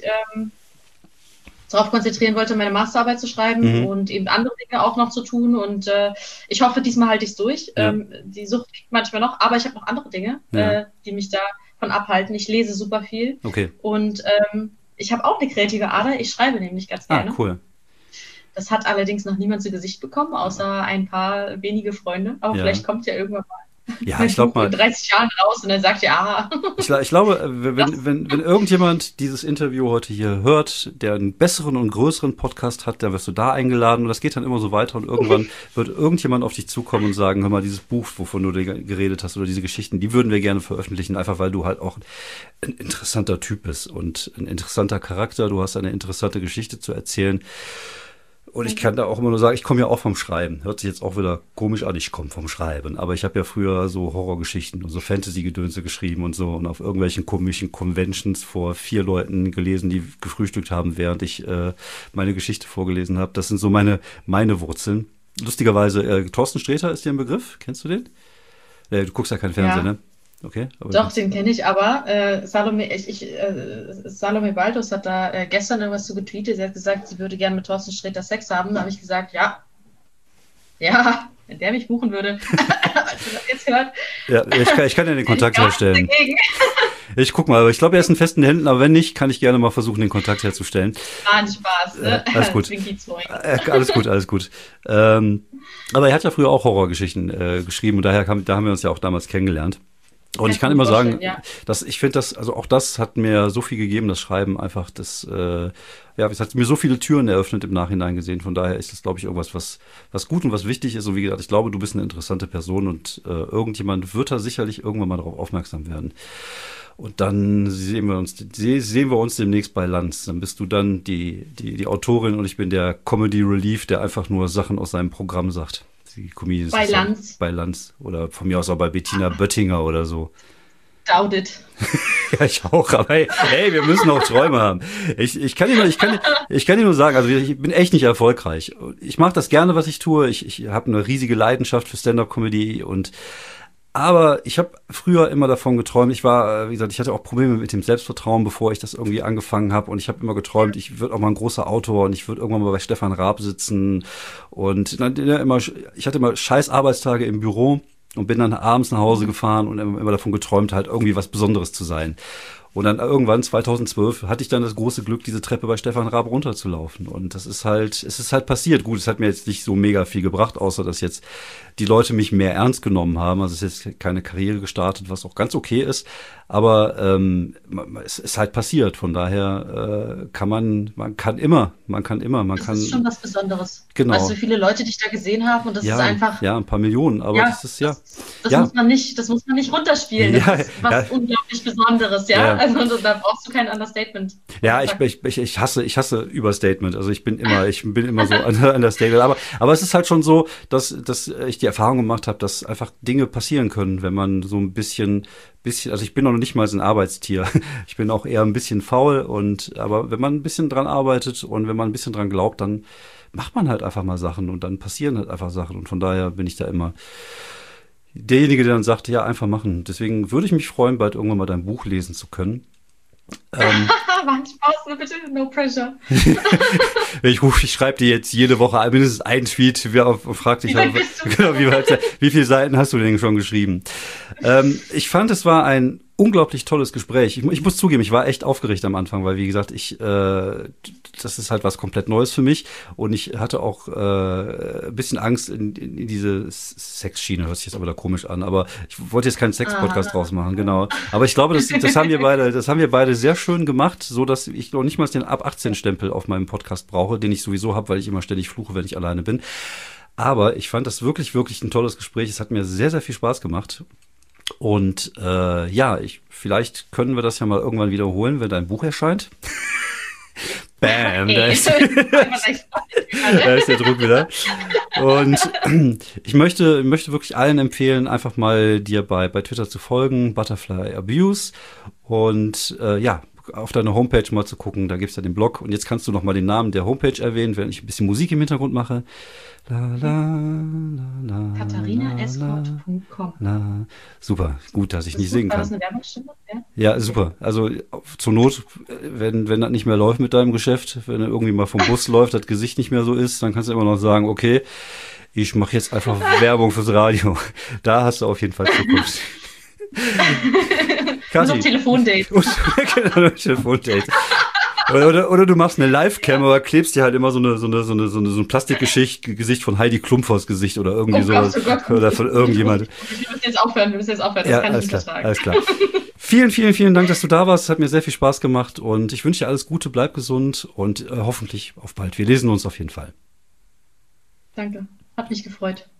darauf konzentrieren wollte, meine Masterarbeit zu schreiben und eben andere Dinge auch noch zu tun. Und ich hoffe, diesmal halte ich es durch. Die Sucht liegt manchmal noch, aber ich habe noch andere Dinge, die mich davon abhalten. Ich lese super viel. Und ich habe auch eine kreative Ader. Ich schreibe nämlich ganz gerne. Cool. Das hat allerdings noch niemand zu Gesicht bekommen, außer ein paar wenige Freunde. Aber vielleicht kommt ja irgendwann mal. Ja, ich glaube mal. In 30 Jahren raus und dann sagt ja. Ich glaube, wenn irgendjemand dieses Interview heute hier hört, der einen besseren und größeren Podcast hat, dann wirst du da eingeladen und das geht dann immer so weiter und irgendwann wird irgendjemand auf dich zukommen und sagen, hör mal, dieses Buch, wovon du geredet hast oder diese Geschichten, die würden wir gerne veröffentlichen, einfach weil du halt auch ein interessanter Typ bist und ein interessanter Charakter, du hast eine interessante Geschichte zu erzählen. Und ich kann da auch immer nur sagen, ich komme ja auch vom Schreiben. Hört sich jetzt auch wieder komisch an, ich komme vom Schreiben. Aber ich habe ja früher so Horrorgeschichten und so Fantasy-Gedönse geschrieben und so und auf irgendwelchen komischen Conventions vor 4 Leuten gelesen, die gefrühstückt haben, während ich meine Geschichte vorgelesen habe. Das sind so meine Wurzeln. Lustigerweise, Thorsten Sträter ist dir ein Begriff? Kennst du den? Du guckst ja kein Fernsehen, ne? Okay, doch, den kenne ich, aber Salome Baldus hat da gestern irgendwas zu getweetet. Sie hat gesagt, sie würde gerne mit Thorsten Sträter Sex haben. Da habe ich gesagt, ja, wenn der mich buchen würde. Als du das jetzt hört. Ja, ich kann ja den Kontakt herstellen. Ich guck mal, aber ich glaube, er ist in festen Händen, aber wenn nicht, kann ich gerne mal versuchen, den Kontakt herzustellen. Ein Spaß, ne? Alles gut. Alles gut. Aber er hat ja früher auch Horrorgeschichten geschrieben und da haben wir uns ja auch damals kennengelernt. Und ich kann immer sagen, dass ich finde, auch das hat mir so viel gegeben, das Schreiben einfach, es hat mir so viele Türen eröffnet im Nachhinein gesehen. Von daher ist das, glaube ich, irgendwas, was gut und was wichtig ist. Und wie gesagt, ich glaube, du bist eine interessante Person und irgendjemand wird da sicherlich irgendwann mal darauf aufmerksam werden. Und dann sehen wir uns demnächst bei Lanz. Dann bist du dann die Autorin und ich bin der Comedy Relief, der einfach nur Sachen aus seinem Programm sagt. Bei Lanz. Bei Lanz. Oder von mir aus auch bei Bettina Böttinger oder so. Doubt it. Ja, ich auch, aber hey, wir müssen auch Träume haben. Ich kann dir nur sagen, also ich bin echt nicht erfolgreich. Ich mache das gerne, was ich tue. Ich habe eine riesige Leidenschaft für Stand-up-Comedy aber ich habe früher immer davon geträumt, ich hatte auch Probleme mit dem Selbstvertrauen, bevor ich das irgendwie angefangen habe und ich habe immer geträumt, ich würde auch mal ein großer Autor und ich würde irgendwann mal bei Stefan Raab sitzen und ich hatte immer scheiß Arbeitstage im Büro und bin dann abends nach Hause gefahren und immer davon geträumt, halt irgendwie was Besonderes zu sein. Und dann irgendwann 2012 hatte ich dann das große Glück, diese Treppe bei Stefan Raab runterzulaufen. Und es ist halt passiert. Gut, es hat mir jetzt nicht so mega viel gebracht, außer dass jetzt die Leute mich mehr ernst genommen haben. Also es ist jetzt keine Karriere gestartet, was auch ganz okay ist. Aber es ist halt passiert. Von daher man kann immer. Das ist schon was Besonderes. Genau. Weißt du, wie viele Leute dich da gesehen haben und das ist einfach. Ja, ein paar Millionen, aber das ist Das muss man nicht runterspielen. Das ist was unglaublich Besonderes, ja. Also da brauchst du kein Understatement. Ja, ich hasse Überstatement. Also ich bin immer so Understatement. Aber es ist halt schon so, dass ich die Erfahrung gemacht habe, dass einfach Dinge passieren können, wenn man so ein bisschen, also ich bin noch nicht mal so ein Arbeitstier. Ich bin auch eher ein bisschen faul aber wenn man ein bisschen dran arbeitet und wenn man ein bisschen dran glaubt, dann macht man halt einfach mal Sachen und dann passieren halt einfach Sachen und von daher bin ich da immer derjenige, der dann sagt, ja, einfach machen. Deswegen würde ich mich freuen, bald irgendwann mal dein Buch lesen zu können. Mach Spaß, bitte, no pressure. Ich schreibe dir jetzt jede Woche mindestens einen Tweet und frage dich, wie viele Seiten hast du denn schon geschrieben? Ich fand, es war ein unglaublich tolles Gespräch. Ich muss zugeben, ich war echt aufgeregt am Anfang, weil, wie gesagt, das ist halt was komplett Neues für mich und ich hatte auch ein bisschen Angst in diese Sexschiene, hört sich jetzt aber da komisch an, aber ich wollte jetzt keinen Sex-Podcast draus machen, genau. Aber ich glaube, das haben wir beide sehr schön gemacht, so dass ich noch nicht mal den Ab-18-Stempel auf meinem Podcast brauche, den ich sowieso habe, weil ich immer ständig fluche, wenn ich alleine bin. Aber ich fand das wirklich, wirklich ein tolles Gespräch. Es hat mir sehr, sehr viel Spaß gemacht. Und vielleicht können wir das ja mal irgendwann wiederholen, wenn dein Buch erscheint. Bam, da ist der Druck wieder. Und ich möchte wirklich allen empfehlen, einfach mal dir bei Twitter zu folgen, Butterfly Abuse. Und auf deiner Homepage mal zu gucken, da gibt's ja den Blog. Und jetzt kannst du noch mal den Namen der Homepage erwähnen, während ich ein bisschen Musik im Hintergrund mache. KatharinaEscort.com. Super, gut, dass ich nicht singen kann. War das eine Werbungsstimme? Ja, super. Also zur Not, wenn das nicht mehr läuft mit deinem Geschäft, wenn er irgendwie mal vom Bus läuft, das Gesicht nicht mehr so ist, dann kannst du immer noch sagen, okay, ich mache jetzt einfach Werbung fürs Radio. Da hast du auf jeden Fall Zukunft. Kathi. Telefondate. Genau, Telefondate. Oder du machst eine Live-Cam, aber klebst dir halt immer so ein Plastikgesicht von Heidi Klum vors Gesicht oder irgendwie sowas. Oder von irgendjemand. Wir müssen jetzt aufhören, das ja, kann ich nicht vertragen. Alles klar. Vielen, vielen, vielen Dank, dass du da warst. Es hat mir sehr viel Spaß gemacht und ich wünsche dir alles Gute, bleib gesund und hoffentlich auf bald. Wir lesen uns auf jeden Fall. Danke, hat mich gefreut.